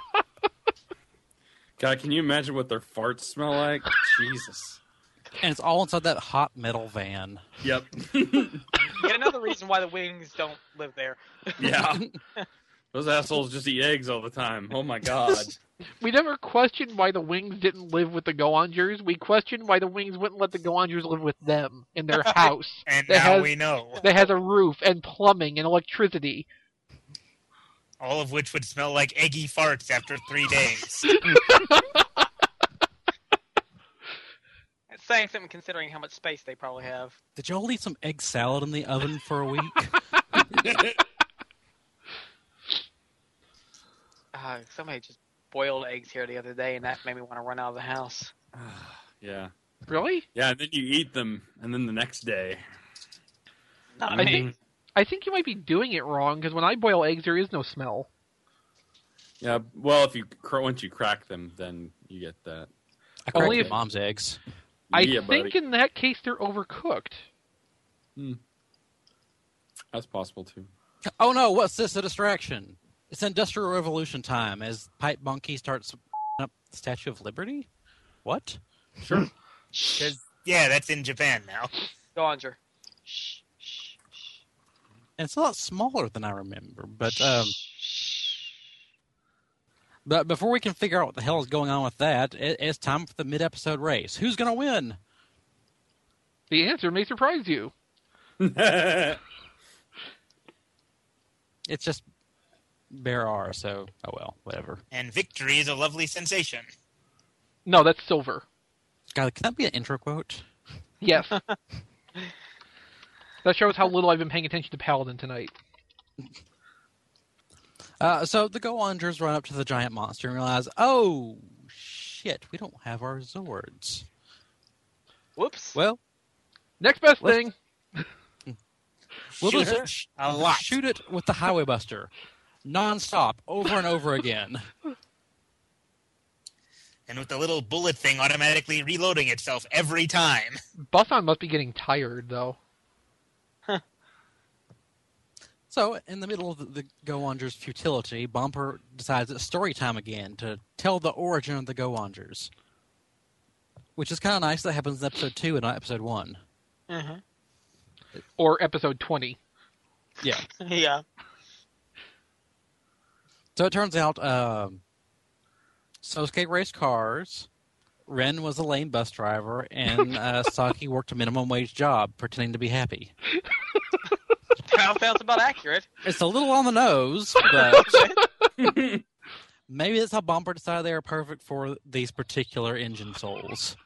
God, can you imagine what their farts smell like? Jesus. And it's all inside that hot metal van. Yep. Yet another reason why the wings don't live there. Yeah. Those assholes just eat eggs all the time. Oh my God. We never questioned why the wings didn't live with the Go-Ongers. We questioned why the wings wouldn't let the Go-Ongers live with them in their house. And that now has, we know. That has a roof and plumbing and electricity. All of which would smell like eggy farts after three days. It's saying something considering how much space they probably have. Did y'all leave some egg salad in the oven for a week? Uh, somebody just boiled eggs here the other day, and that made me want to run out of the house. Yeah. Really? Yeah, and then you eat them, and then the next day. Not I me. think I think you might be doing it wrong, because when I boil eggs, there is no smell. Yeah, well, if you cr- once you crack them, then you get that. I cracked Only my if- mom's eggs. I Yeah, think buddy. in that case, they're overcooked. Hmm. That's possible, too. Oh no, what's this? A distraction. It's Industrial Revolution time as Pipe Monkey starts up the Statue of Liberty? What? Sure. 'Cause, yeah, that's in Japan now. Go on, Jer. Shh, shh, shh. And it's a lot smaller than I remember, but um But before we can figure out what the hell is going on with that, it, it's time for the mid-episode race. Who's going to win? The answer may surprise you. It's just Bear R, so oh well, whatever. And victory is a lovely sensation. No, that's silver. God, can that be an intro quote? Yes. That shows how little I've been paying attention to Paladin tonight. Uh, so the Go-Ongers run up to the giant monster and realize, oh, shit, we don't have our Zords. Whoops. Well, Next best let's- thing. we'll Shoot just her sh- a lot. shoot it with the Highway Buster, non-stop, over and over again. And with the little bullet thing automatically reloading itself every time. Busan must be getting tired, though. So, in the middle of the, the Go-Ongers' futility, Bumper decides it's story time again to tell the origin of the Go-Ongers. Which is kind of nice. That happens in episode two and not episode one. Mm-hmm. Or episode twenty. Yeah. Yeah. So it turns out um, Sosuke raced cars, Ren was a lame bus driver, and uh, Saki worked a minimum wage job pretending to be happy. That sounds about accurate. It's a little on the nose, but maybe that's how Bumper decided they were perfect for these particular engine souls.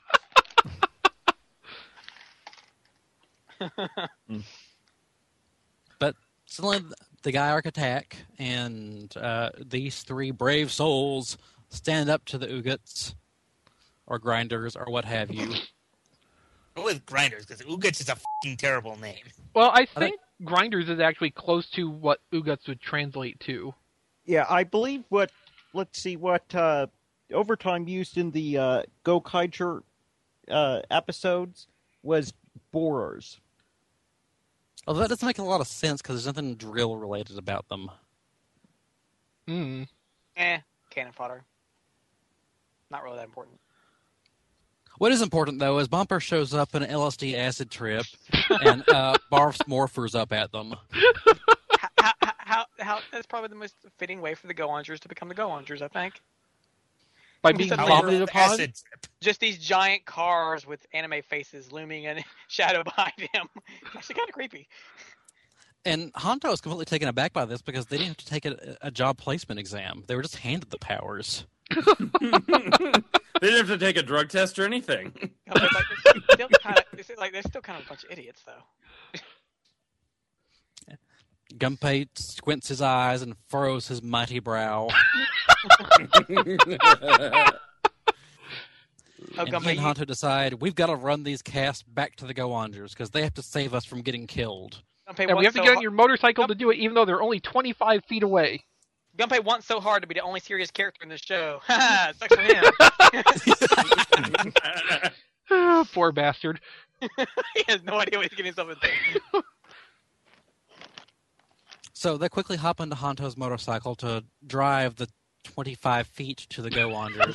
But suddenly the guy arc attack, and uh, these three brave souls stand up to the Ugats, or Grinders, or what have you. Go with Grinders, because Ugats is a fucking terrible name. Well, I think, I think- Grinders is actually close to what Ugats would translate to. Yeah, I believe what, let's see, what uh, Overtime used in the uh, Go Kaiger uh, episodes was borers. Although that doesn't make a lot of sense because there's nothing drill related about them. Hmm. Eh, cannon fodder. Not really that important. What is important, though, is Bumper shows up in an L S D acid trip and uh, barfs morphers up at them. how, how, how, how, that's probably the most fitting way for the Go-Ongers to become the Go-Ongers, I think. By being How vomited the upon? acid trip. Just these giant cars with anime faces looming in shadow behind him. Actually kind of creepy. And Honto is completely taken aback by this because they didn't have to take a, a job placement exam. They were just handed the powers. They didn't have to take a drug test or anything. You know, like, they're still kind of, they're, like, they're still kind of a bunch of idiots, though. Gunpei squints his eyes and furrows his mighty brow. Oh, and Gunpei, he and you- Honto decide we've got to run these casts back to the Go-Oners because they have to save us from getting killed. Gunpei And we have wants to so get on har- your motorcycle to do it, even though they're only twenty-five feet away. Gunpei wants so hard to be the only serious character in the show. Ha! Sucks for him. Poor bastard. He has no idea what he's getting himself into. So they quickly hop into Honto's motorcycle to drive the twenty-five feet to the Go-Oners.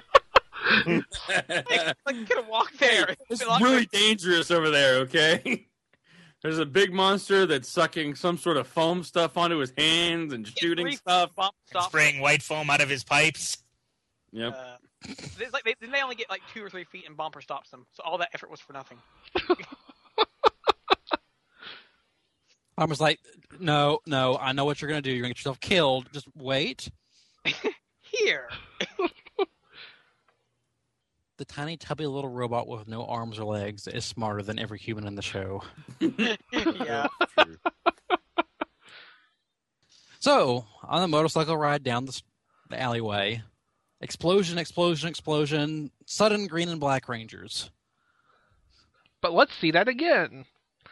Like, like could have walked there. It's Been locked really away. dangerous over there, okay? There's a big monster that's sucking some sort of foam stuff onto his hands and shooting Three stuff. bump stops. Spraying white foam out of his pipes. Yep. Uh, it's like they, they only get like two or three feet, and Bumper stops them. So all that effort was for nothing. I was like, no, no, I know what you're going to do. You're going to get yourself killed. Just wait. Here. The tiny, tubby little robot with no arms or legs is smarter than every human in the show. Yeah. True. So, on the motorcycle ride down the, s- the alleyway, explosion, explosion, explosion, sudden green and black rangers. But let's see that again.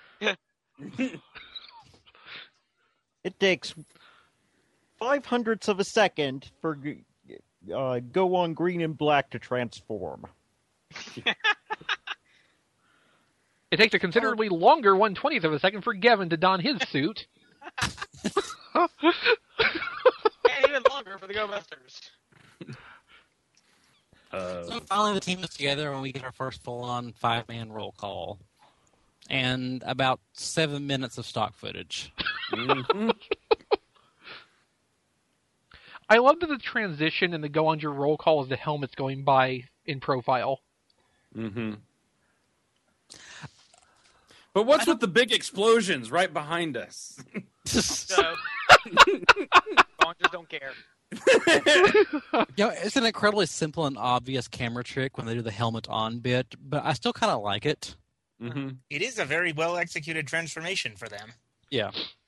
It takes five hundredths of a second for uh, Go on Green and Black to transform. It takes a considerably longer one twentieth of a second for Gavin to don his suit. And even longer for the Go Busters. Uh, So finally the team is together and we get our first full-on five-man roll call. And about seven minutes of stock footage. mhm. I love that the transition and the go on your roll call as the helmet's going by in profile. Mm-hmm. But what's with the big explosions right behind us? So, Bongers don't care. You know, it's an incredibly simple and obvious camera trick when they do the helmet on bit, but I still kind of like it. Mm-hmm. It is a very well executed transformation for them. Yeah.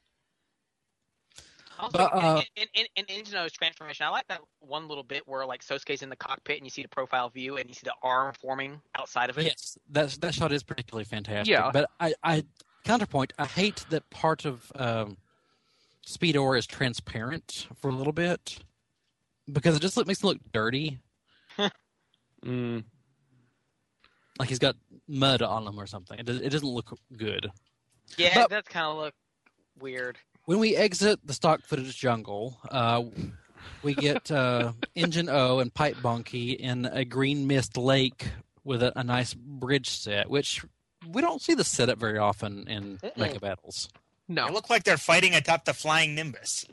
Also, But, uh, in, in, in, in Injino's transformation, I like that one little bit where like Sosuke's in the cockpit and you see the profile view and you see the arm forming outside of it. Yes, that that shot is particularly fantastic. Yeah. But I, I counterpoint, I hate that part of um, Speedor is transparent for a little bit because it just look, makes it look dirty. Mm. Like he's got mud on him or something. It, does, it doesn't look good. Yeah, But- it does kind of look weird. When we exit the stock footage jungle, uh, we get uh, Engine O and Pipe Bunky in a green mist lake with a, a nice bridge set, which we don't see the setup very often in Mm-mm. mecha battles. No. They look like they're fighting atop the flying Nimbus.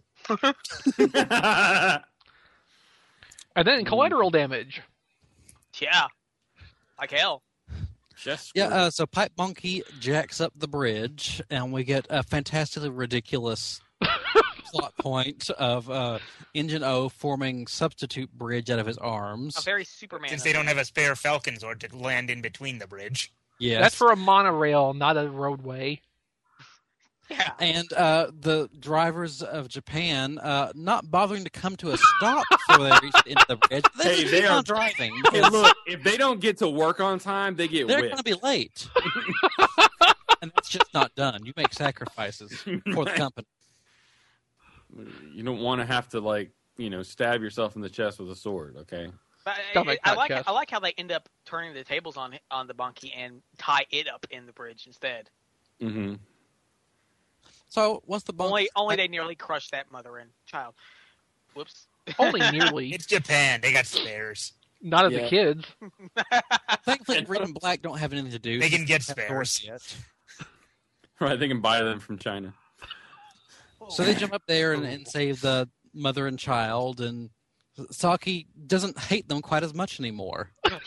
And then collateral damage. Yeah, like hell. Just Yeah, uh, so Pipe Bunky jacks up the bridge, and we get a fantastically ridiculous plot point of uh, Engine O forming substitute bridge out of his arms. A very Superman. Since of they it. don't have a spare Falcon Sword to land in between the bridge. Yes. That's for a monorail, not a roadway. Yeah. And uh, the drivers of Japan uh, not bothering to come to a stop before they reach the end of the bridge. They Hey, just they keep are- on driving. Hey, look, if they don't get to work on time, they get They're whipped. going to be late. And that's just not done. You make sacrifices for the company. You don't want to have to, like, you know, stab yourself in the chest with a sword, okay? But Don't I, make I that like chest. I like how they end up turning the tables on on the Bunky and tie it up in the bridge instead. Mm-hmm. So once the bunk, Only only they nearly crushed that mother and child. Whoops. Only nearly. It's Japan. They got spares. Not of Yeah. the kids. thankfully, Green and Black don't have anything to do. They can get They haven't spares. yet. Right, they can buy them from China. So they jump up there and, and save the mother and child, and Saki doesn't hate them quite as much anymore.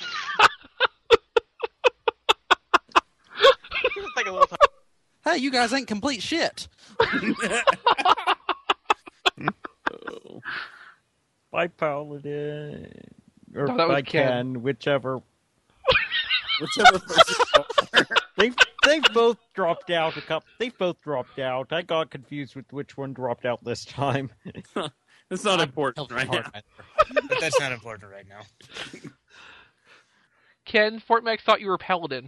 Just like a little time. Hey, you guys ain't complete shit. Oh. By Paladin. Or No, that was by Ken. Ken, whichever. Whichever They've, they've both dropped out a couple. They've both dropped out. I got confused with which one dropped out this time. It's not important Helped right hard now. either. But that's not important right now. Ken, Fort Max thought you were Paladin.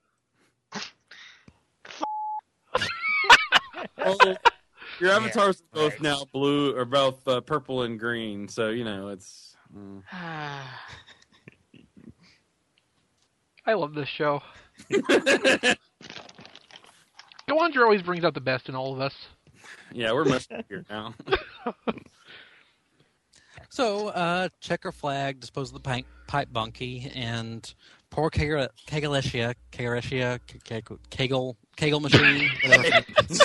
Well, your avatars Yeah, are both right. now blue, or both uh, purple and green. So you know it's. Mm. I love this show. Goander always brings out the best in all of us. Yeah, we're much happier now. So, uh, checker flag, dispose of the pipe, pipe bunkie, and poor Kegel, Kegeleshia, Kegeleshia, Kegel, Kegel machine, whatever.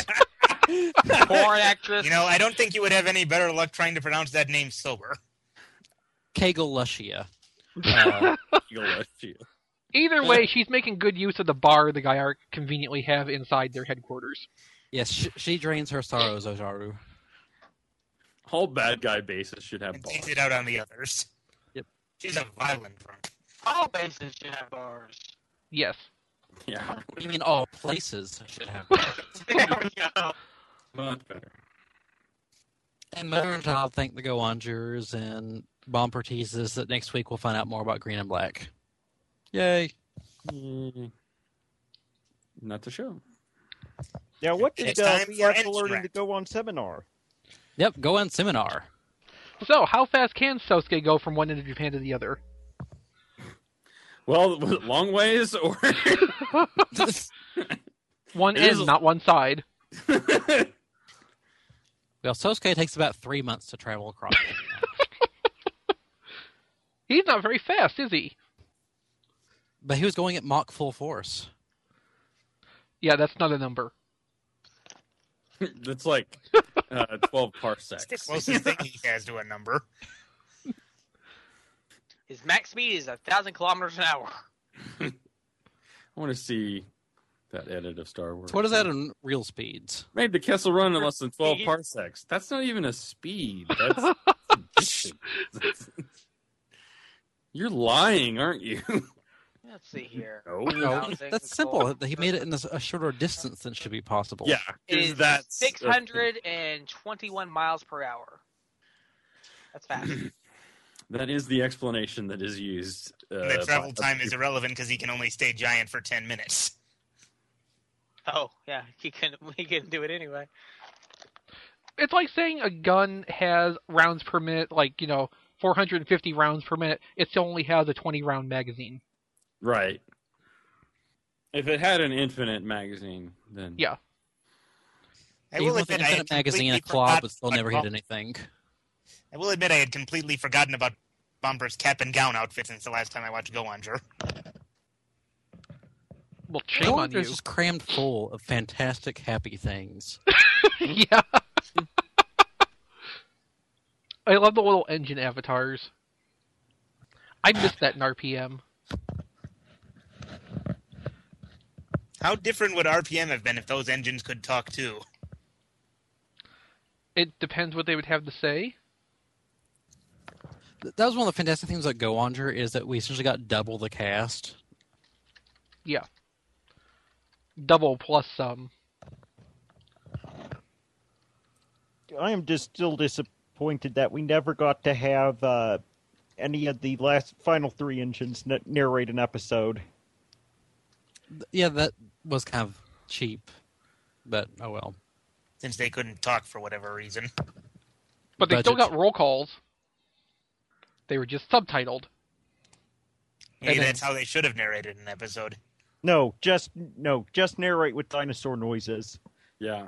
Porn actress. You know, I don't think you would have any better luck trying to pronounce that name sober. Kegeleshia. Uh, Kegeleshia. Either way, she's making good use of the bar the Gaiar conveniently have inside their headquarters. Yes, she, she drains her sorrows, Ojaru. All bad guy bases should have And bars. takes it out on the others. Yep. She's a violent drunk. All bases should have bars. Yes. Yeah, What do you mean all places should have? There we go. much better. And Motorchild thank the Goangers, and Bomper teases that next week we'll find out more about Green and Black. Yay. Mm. Not the show. Now, what It's did uh, time we for have to learn in Enstrat. the Go On seminar? Yep, go on seminar. So, how fast can Sosuke go from one end of Japan to the other? Well, was it long ways or? One It end, is- not one side. Well, Sosuke takes about three months to travel across. He's not very fast, is he? But he was going at Mach full force. Yeah, that's not a number. That's like uh, twelve parsecs. It's the closest thing he has to a number. His max speed is a thousand kilometers an hour. I want to see that edit of Star Wars. So what is that in real speeds? Made the Kessel Run in less than twelve Speed. parsecs. That's not even a speed. That's, that's addiction. You're lying, aren't you? Let's see here. No. No, Thousand that's simple. He made it in a, a shorter distance than should be possible. Yeah, It 'cause is that's six hundred twenty-one miles per hour. That's fast. That is the explanation that is used. Uh, And the travel by- time is irrelevant because he can only stay giant for ten minutes. Oh, yeah, he couldn't, he couldn't do it anyway. It's like saying a gun has rounds per minute, like, you know, four hundred fifty rounds per minute. It still only has a twenty round magazine. Right. If it had an infinite magazine, then Yeah. I Even will with an admit I had infinite magazine, a completely claw forgotten would still about never hit Bum- anything. I will admit I had completely forgotten about Bumper's cap and gown outfit since the last time I watched Go Onger. Well, shame on you. Goanger's just crammed full of fantastic, happy things. Yeah. I love the little engine avatars. I missed that in R P M. How different would R P M have been if those engines could talk too? It depends what they would have to say. Th- That was one of the fantastic things about Goanger is that we essentially got double the cast. Yeah. Double plus some. I am just still disappointed that we never got to have uh, any of the last final three engines n- narrate an episode. Th- Yeah, that was kind of cheap, but oh well. Since they couldn't talk for whatever reason. But they still Budget. got roll calls. They were just subtitled. Maybe And then- that's how they should have narrated an episode. No, just no, just narrate with dinosaur noises. yeah.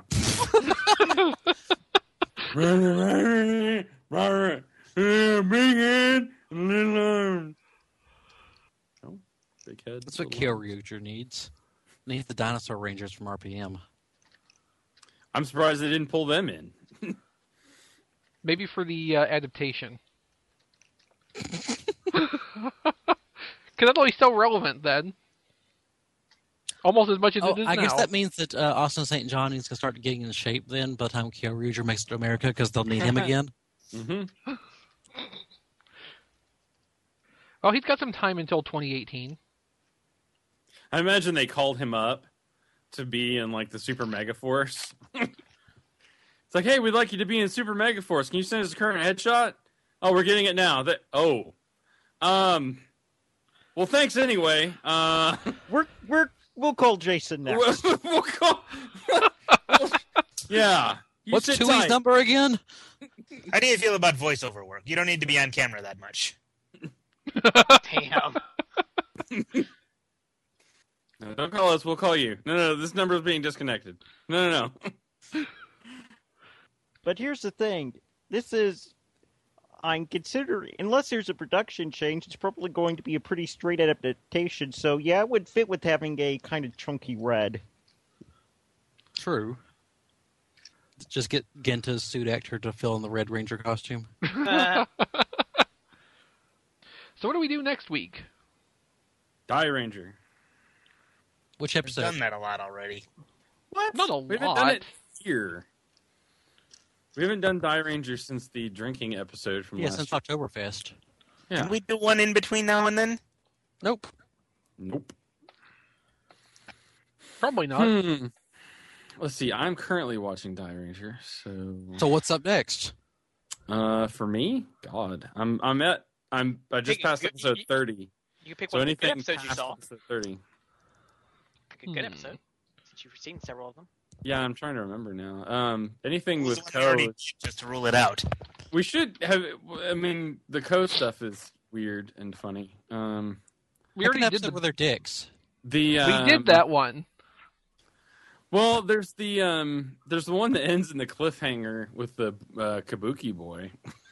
Big head, little arms. Oh, big head. That's what little arms. Kyoryuger needs. Needs the Dinosaur Rangers from R P M. I'm surprised they didn't pull them in. Maybe for the uh, adaptation. Because that's always so relevant then. Almost as much as Oh, it is I now. guess that means that uh, Austin Saint John needs to start getting in shape then by the time Kyoryuger makes it to America because they'll need him again. Mm-hmm. Well, he's got some time until twenty eighteen. I imagine they called him up to be in like the Super Mega Force. It's like, hey, we'd like you to be in Super Mega Force. Can you send us a current headshot? Oh, we're getting it now. That oh, um, Well, thanks anyway. Uh, we're we're we'll call Jason next. we'll call. Yeah. You What's sit Tui's tight. number again? How do you feel about voiceover work? You don't need to be on camera that much. Damn. No, don't call us. We'll call you. No, no, no. This number is being disconnected. No, no, no. But here's the thing. This is, I'm considering, unless there's a production change, it's probably going to be a pretty straight adaptation. So yeah, it would fit with having a kind of chunky red. True. Just get Genta's suit actor to fill in the Red Ranger costume. So what do we do next week? Die Ranger. Which We've episode? done that a lot already. What? Not a we haven't lot. done it here. We haven't done Die Ranger since the drinking episode from Yeah, last since year. Oktoberfest. Yeah. Can we do one in between now and then? Nope. Nope. Probably not. Hmm. Let's see. I'm currently watching Die Ranger, so So what's up next? uh, for me, God, I'm I'm at I'm I just Pick a passed good- episode you- thirty. You can pick So one of the anything good episodes you past saw. episode thirty. Pick a good Hmm. episode, since you've seen several of them. Yeah, I'm trying to remember now. Um, anything What was with the one we already code. did, just to rule it out. We should have. I mean, the code stuff is weird and funny. Um, We Pick already an did episode the. with their dicks. the um, We did that one. Well, there's the um, there's the one that ends in the cliffhanger with the uh, Kabuki boy,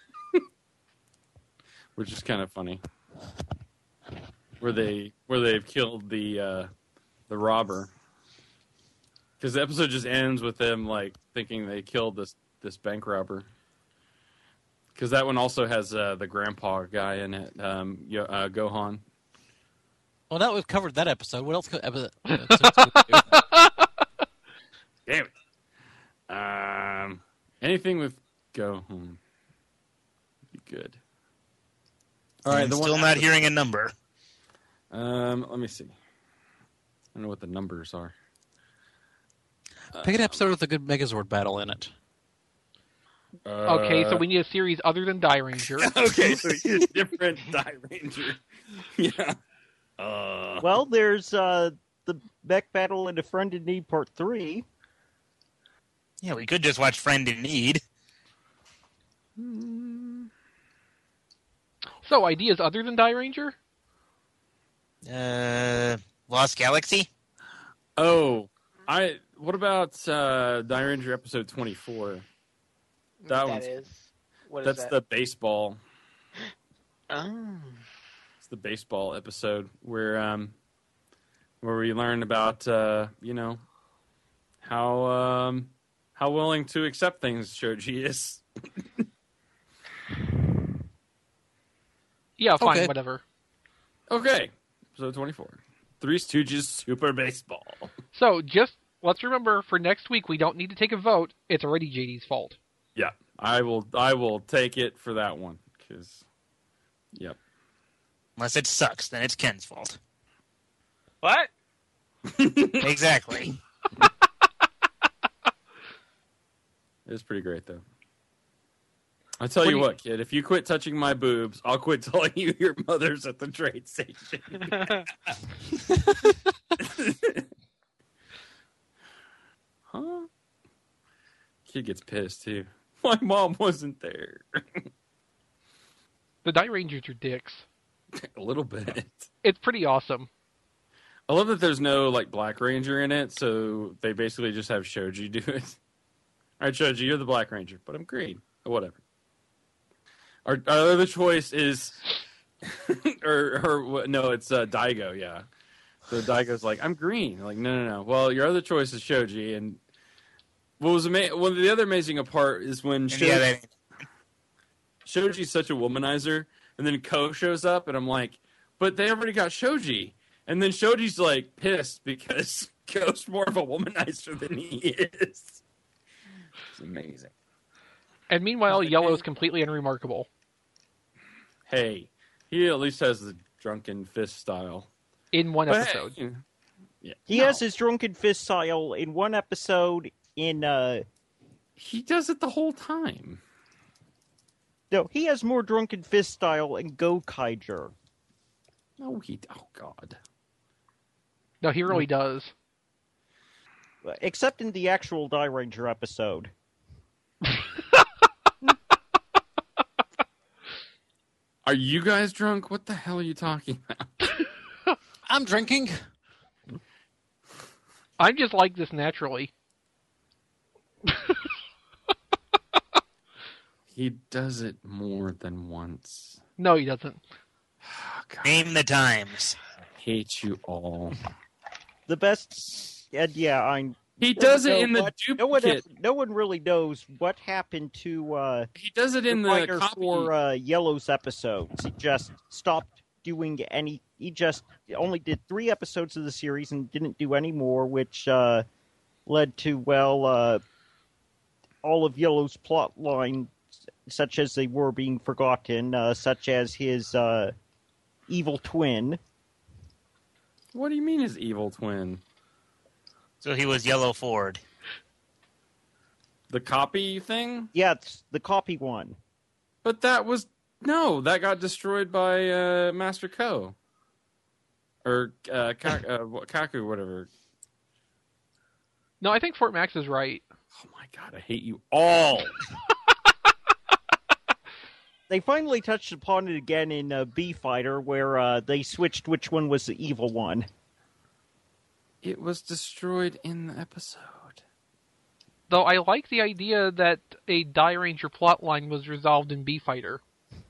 which is kind of funny. Where they where they've killed the uh, the robber, because the episode just ends with them like thinking they killed this this bank robber. Because that one also has uh, the grandpa guy in it, um, Yo- uh, Gohan. Well, now we've covered that episode. What else could episode episodes could we do? Damn it. Um, anything with Gohan would be good. All right, I'm the still one not after- hearing a number. Um, let me see. I don't know what the numbers are. Pick an episode with a good Megazord battle in it. Uh, Okay, so we need a series other than Die Ranger. okay, so it's different Die Ranger. Yeah. Uh, Well, there's uh, the mech battle in A Friend in Need Part three. Yeah, we could just watch Friend in Need. So ideas other than Die Ranger? Uh, Lost Galaxy? oh, I. What about uh, Die Ranger episode twenty-four? That That one's. is. What is That's that? the baseball. Oh. It's the baseball episode where um, where we learn about uh, you know, how um, how willing to accept things Shoji is. Yeah, fine, Okay. whatever. Okay, episode twenty-four. Three Stooges Super Baseball. So just let's remember for next week we don't need to take a vote. It's already J D's fault. Yeah, I will. I will take it for that one because. Yep. Unless it sucks, then it's Ken's fault. What? Exactly. It's pretty great though. I tell What you do you- what, kid. If you quit touching my boobs, I'll quit telling you your mother's at the train station. Huh? Kid gets pissed too. My mom wasn't there. The Die Rangers are dicks. A little bit. It's pretty awesome. I love that there's no like Black Ranger in it, so they basically just have Shoji do it. All right, Shoji, you're the Black Ranger, but I'm green. Or whatever. Our, our other choice is, or, or no, it's uh, Daigo. Yeah, so Daigo's like, I'm green. Like, no, no, no. Well, your other choice is Shoji, and what was ama- one of the other amazing part is when And Shoji, yeah, they, Shoji's such a womanizer, and then Ko shows up, and I'm like, but they already got Shoji. And then Shoji's like pissed because Ko's more of a womanizer than he is. It's amazing. And meanwhile, Yellow is completely unremarkable. Hey, he at least has the drunken fist style. In one But hey, episode. you know, yeah, He no, has his drunken fist style in one episode in, uh... he does it the whole time. No, he has more drunken fist style in Go Kaiger. No, he. Oh God. No, he really does. Except in the actual Die Ranger episode. Are you guys drunk? What the hell are you talking about? I'm drinking. I'm just like this naturally. He does it more than once. No, he doesn't. Oh, God. Name the times. I hate you all. The best, and yeah, I'm. He does it no, in the what- no one, duplicate. no one really knows what happened to uh, He does it in the the writer copy. for uh, Yellow's episodes. He just stopped doing any. He just only did three episodes of the series and didn't do any more, which uh, led to well, uh, all of Yellow's plot lines, such as they were, being forgotten, uh, such as his uh, evil twin. What do you mean his evil twin? So he was Yellow Ford. The copy thing? Yeah, it's the copy one. But that was no, that got destroyed by uh, Master Ko. Or uh, Ka- uh, Kaku, whatever. No, I think Fort Max is right. Oh my God, I hate you all. They finally touched upon it again in uh, B Fighter, where uh, they switched which one was the evil one. It was destroyed in the episode. Though I like the idea that a Die Ranger plotline was resolved in B Fighter.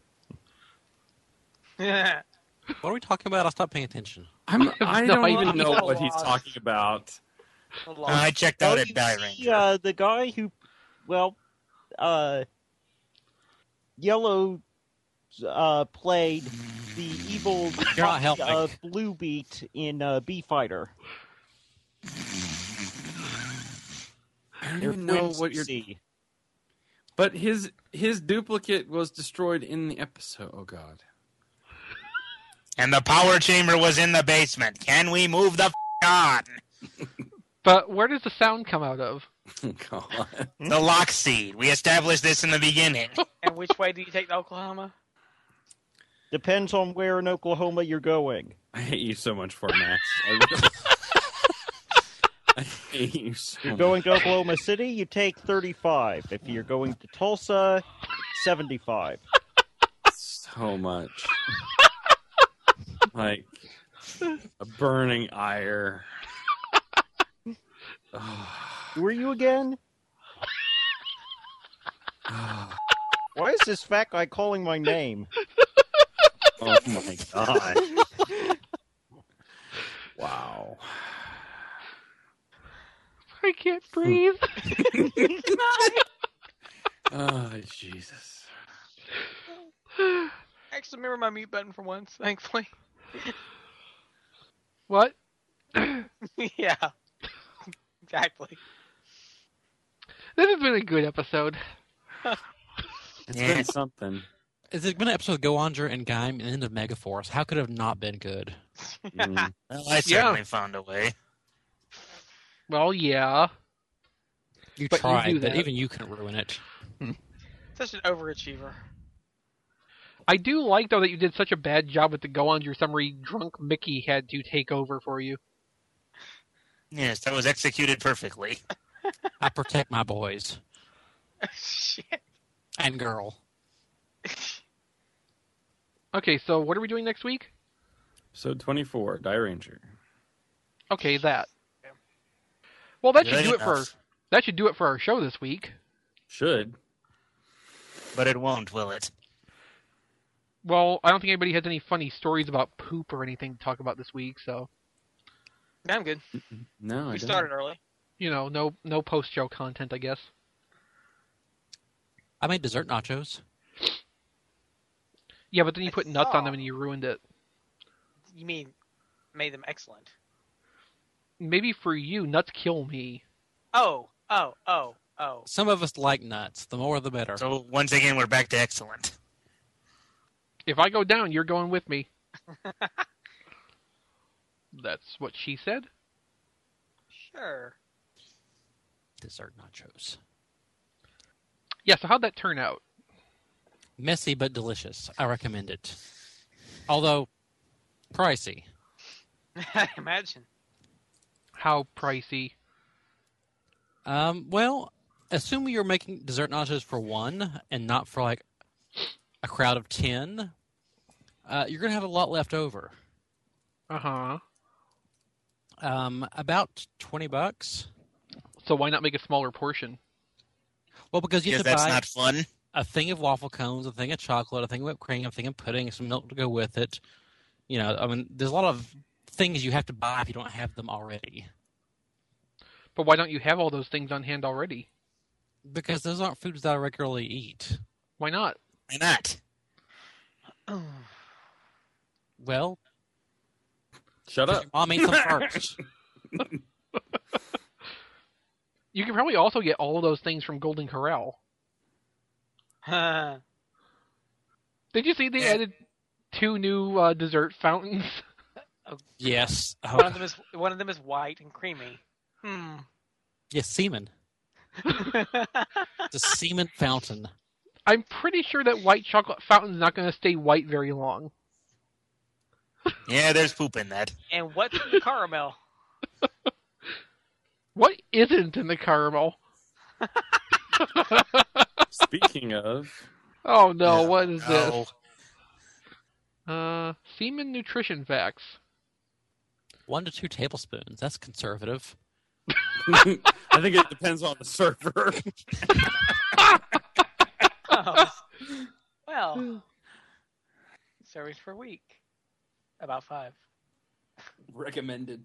What are we talking about? I'll stop paying attention. I'm, have I no don't idea. even know what he's Lost. talking about. Uh, I checked out Oh, at you Die see, Ranger. Uh, the guy who, well, uh, Yellow uh, played the evil You're not copy helping. of Blue Beat in uh, B Fighter. I don't They're even know twins, what you you're. see. But his his duplicate was destroyed in the episode. Oh God. And the power chamber was in the basement. Can we move the f- on? But where does the sound come out of? Oh God. The lock seed. We established this in the beginning. And which way do you take to Oklahoma? Depends on where in Oklahoma you're going. I hate you so much, Fort Max. I, really... I hate you so If you're much. going to Oklahoma City, you take thirty-five. If you're going to Tulsa, seventy-five. So much. Like a burning ire. Oh, Who are you again? oh, Why is this fat guy calling my name? oh my God. Wow. I can't breathe. Oh, Jesus. I actually remember my mute button for once, thankfully. What? Yeah. Exactly. This has been a good episode. It's Yeah. been something. Is it been an episode of Go Andra and Gaim and end of Megaforce? How could it have not been good? Mm. Well, I certainly found a way. Well, yeah. You But you tried, do but that. even you couldn't ruin it. Such an overachiever. I do like, though, that you did such a bad job with the Go On Your Summary drunk Mickey had to take over for you. Yes, that was executed perfectly. I protect my boys Shit. and girl. Okay, so what are we doing next week? Episode twenty-four, Die Ranger. Okay, that. Well, that should Good do it for enough. that should do it for our show this week. Should. But it won't, will it? Well, I don't think anybody has any funny stories about poop or anything to talk about this week, so Yeah, I'm good. No, I We don't. started early. you know, no no post show content, I guess. I made dessert nachos. Yeah, but then you I put nuts on saw. them and you ruined it. You mean made them excellent? Maybe for you, nuts kill me. Oh, oh, oh, oh. Some of us like nuts. The more, the better. So once again, we're back to excellent. If I go down, you're going with me. That's what she said. Sure. Dessert nachos. Yeah, so how'd that turn out? Messy but delicious. I recommend it. Although, Pricey. I imagine. How pricey? Um, well, assuming you're making dessert nachos for one and not for like a crowd of ten, uh, you're gonna have a lot left over. Uh huh. Um, about twenty bucks. So why not make a smaller portion? Well, because you Because have to that's buy not fun. a thing of waffle cones, a thing of chocolate, a thing of whipped cream, a thing of pudding, some milk to go with it. You know, I mean, there's a lot of things you have to buy if you don't have them already. But why don't you have all those things on hand already? Because those aren't foods that I regularly eat. Why not? Why not? Well, Shut up. your mom ate them first. You can probably also get all of those things from Golden Corral. Huh. Did you see they Yeah. added two new uh, dessert fountains? Yes. Oh, One of them is one of them is white and creamy. Hmm. yes, semen. The semen fountain. I'm pretty sure that white chocolate fountain's not going to stay white very long. Yeah, there's poop in that. And what's in the caramel? What isn't in the caramel? Speaking of, Oh no, Yeah, what is no. this? Uh, semen nutrition facts. One to two tablespoons. That's conservative. I think it depends on the server. Oh. Well, service per week. About five. Recommended.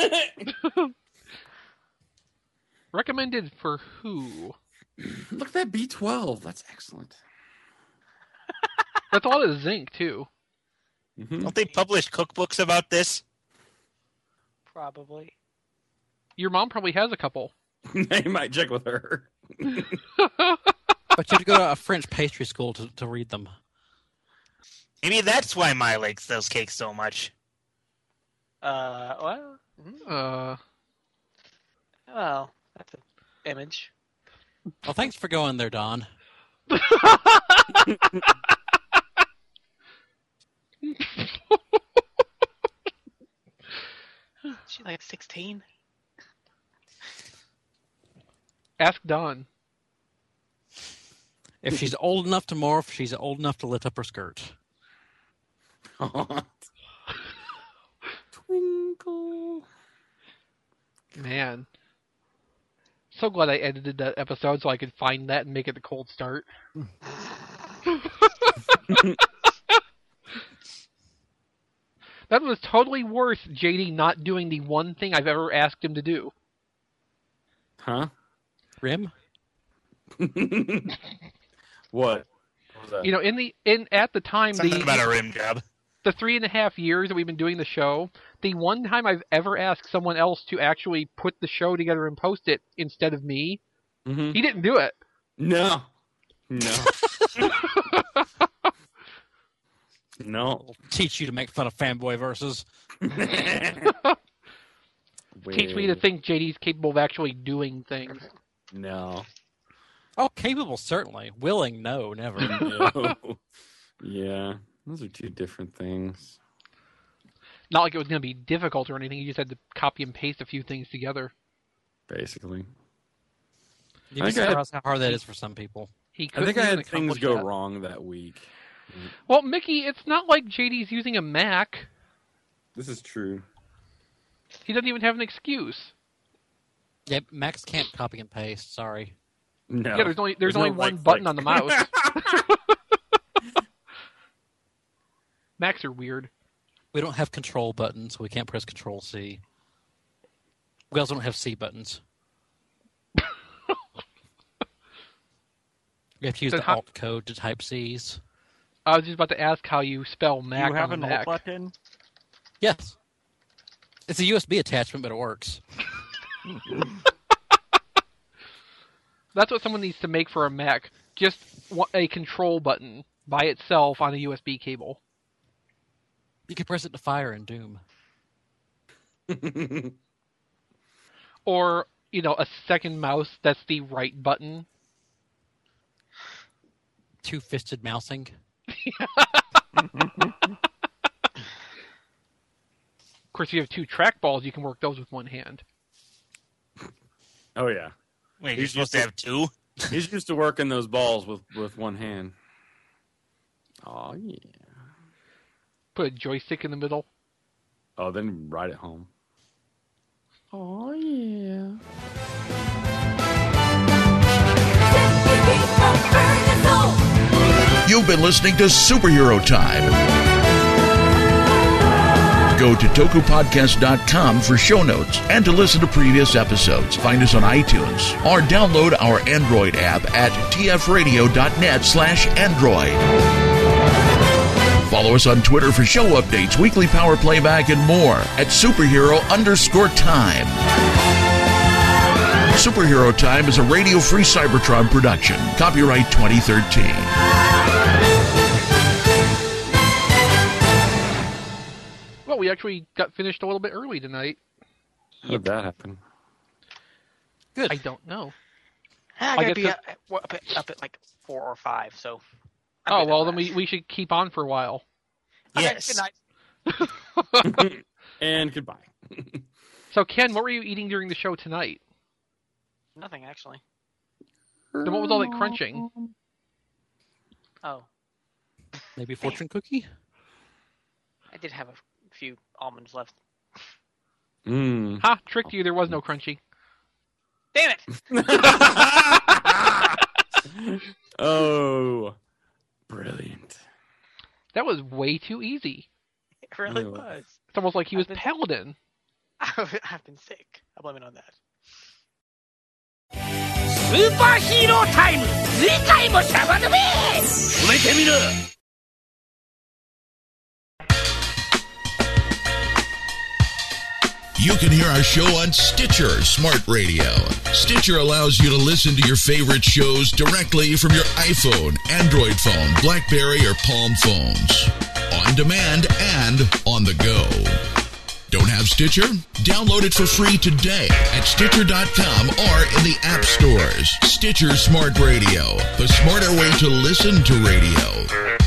Recommended for who? Look at that B twelve. That's excellent. That's a lot of zinc too. Mm-hmm. Don't they publish cookbooks about this? Probably. Your mom probably has a couple. You might check with her. But you have to go to a French pastry school to, to read them. Maybe that's why my likes those cakes so much. Uh, well, mhm. Uh, well, that's an image. Well, thanks for going there, Don. She like sixteen. ask Don. If she's old enough to morph, she's old enough to lift up her skirt. Twinkle. Man. So glad I edited that episode so I could find that and make it the cold start. That was totally worth J D not doing the one thing I've ever asked him to do. Huh? Rim? What? What was that? You know, in the in at the time Something the about a rim job. the three and a half years that we've been doing the show, the one time I've ever asked someone else to actually put the show together and post it instead of me, Mm-hmm. he didn't do it. No. No. No. Teach you to make fun of fanboy verses. Teach me to think J D's capable of actually doing things. No. Oh, capable, certainly. Willing, no, never. No. Yeah. Those are two different things. Not like it was going to be difficult or anything. You just had to copy and paste a few things together. Basically. You'd I be think I had- surprised how hard that is for some people. He I think couldn't I even had things accomplish go that. wrong that week. Well, Mickey, it's not like J D's using a Mac. This is true. He doesn't even have an excuse. Yeah, Max can't copy and paste. Sorry. No. Yeah, there's only there's, There's no only one right button click. on the mouse. Macs are weird. We don't have control buttons, so we can't press Control C. We also don't have C buttons. We have to use Then the how- Alt code to type C's. I was just about to ask how you spell Mac you have on an a alt Mac. button? Yes. It's a U S B attachment, but it works. That's what someone needs to make for a Mac. Just wa- a control button by itself on a U S B cable. You can press it to fire in Doom. Or, you know, a second mouse that's the right button. Two-fisted mousing. course, if you have two trackballs, you can work those with one hand. Oh yeah. Wait, you're He's supposed used to have two? He's used to working those balls with, with one hand. Oh yeah. Put a joystick in the middle. Oh, then ride it home. Oh yeah. You've been listening to Superhero Time. Go to toku podcast dot com for show notes and to listen to previous episodes. Find us on iTunes or download our Android app at t f radio dot net slash android. Follow us on Twitter for show updates, weekly power playback, and more at superhero underscore time. Superhero Time is a radio-free Cybertron production. Copyright twenty thirteen. Well, we actually got finished a little bit early tonight. How did that happen? Good. I don't know. I I gotta guess be the- up, up, at, up at like four or five, so. I'm Oh, good well, at then that. we, we should keep on for a while. Okay, Yes. good night. And goodbye. So, Ken, what were you eating during the show tonight? Nothing, actually. Then what was all that crunching? Oh, Maybe fortune cookie? I did have a few almonds left. Mm. Ha! Tricked you, there was no crunchy. Damn it! Oh, brilliant. That was way too easy. It really Really? was. It's almost like he was I've been- Paladin. I've been sick. I blame it on that. スーパーヒーロータイム次回もシャバドゥベース止めてみろ You can hear our show on Stitcher Smart Radio. Stitcher allows you to listen to your favorite shows directly from your iPhone, Android phone, BlackBerry, or Palm phones. On demand and on the go. Don't have Stitcher? Download it for free today at Stitcher dot com or in the app stores. Stitcher Smart Radio, the smarter way to listen to radio.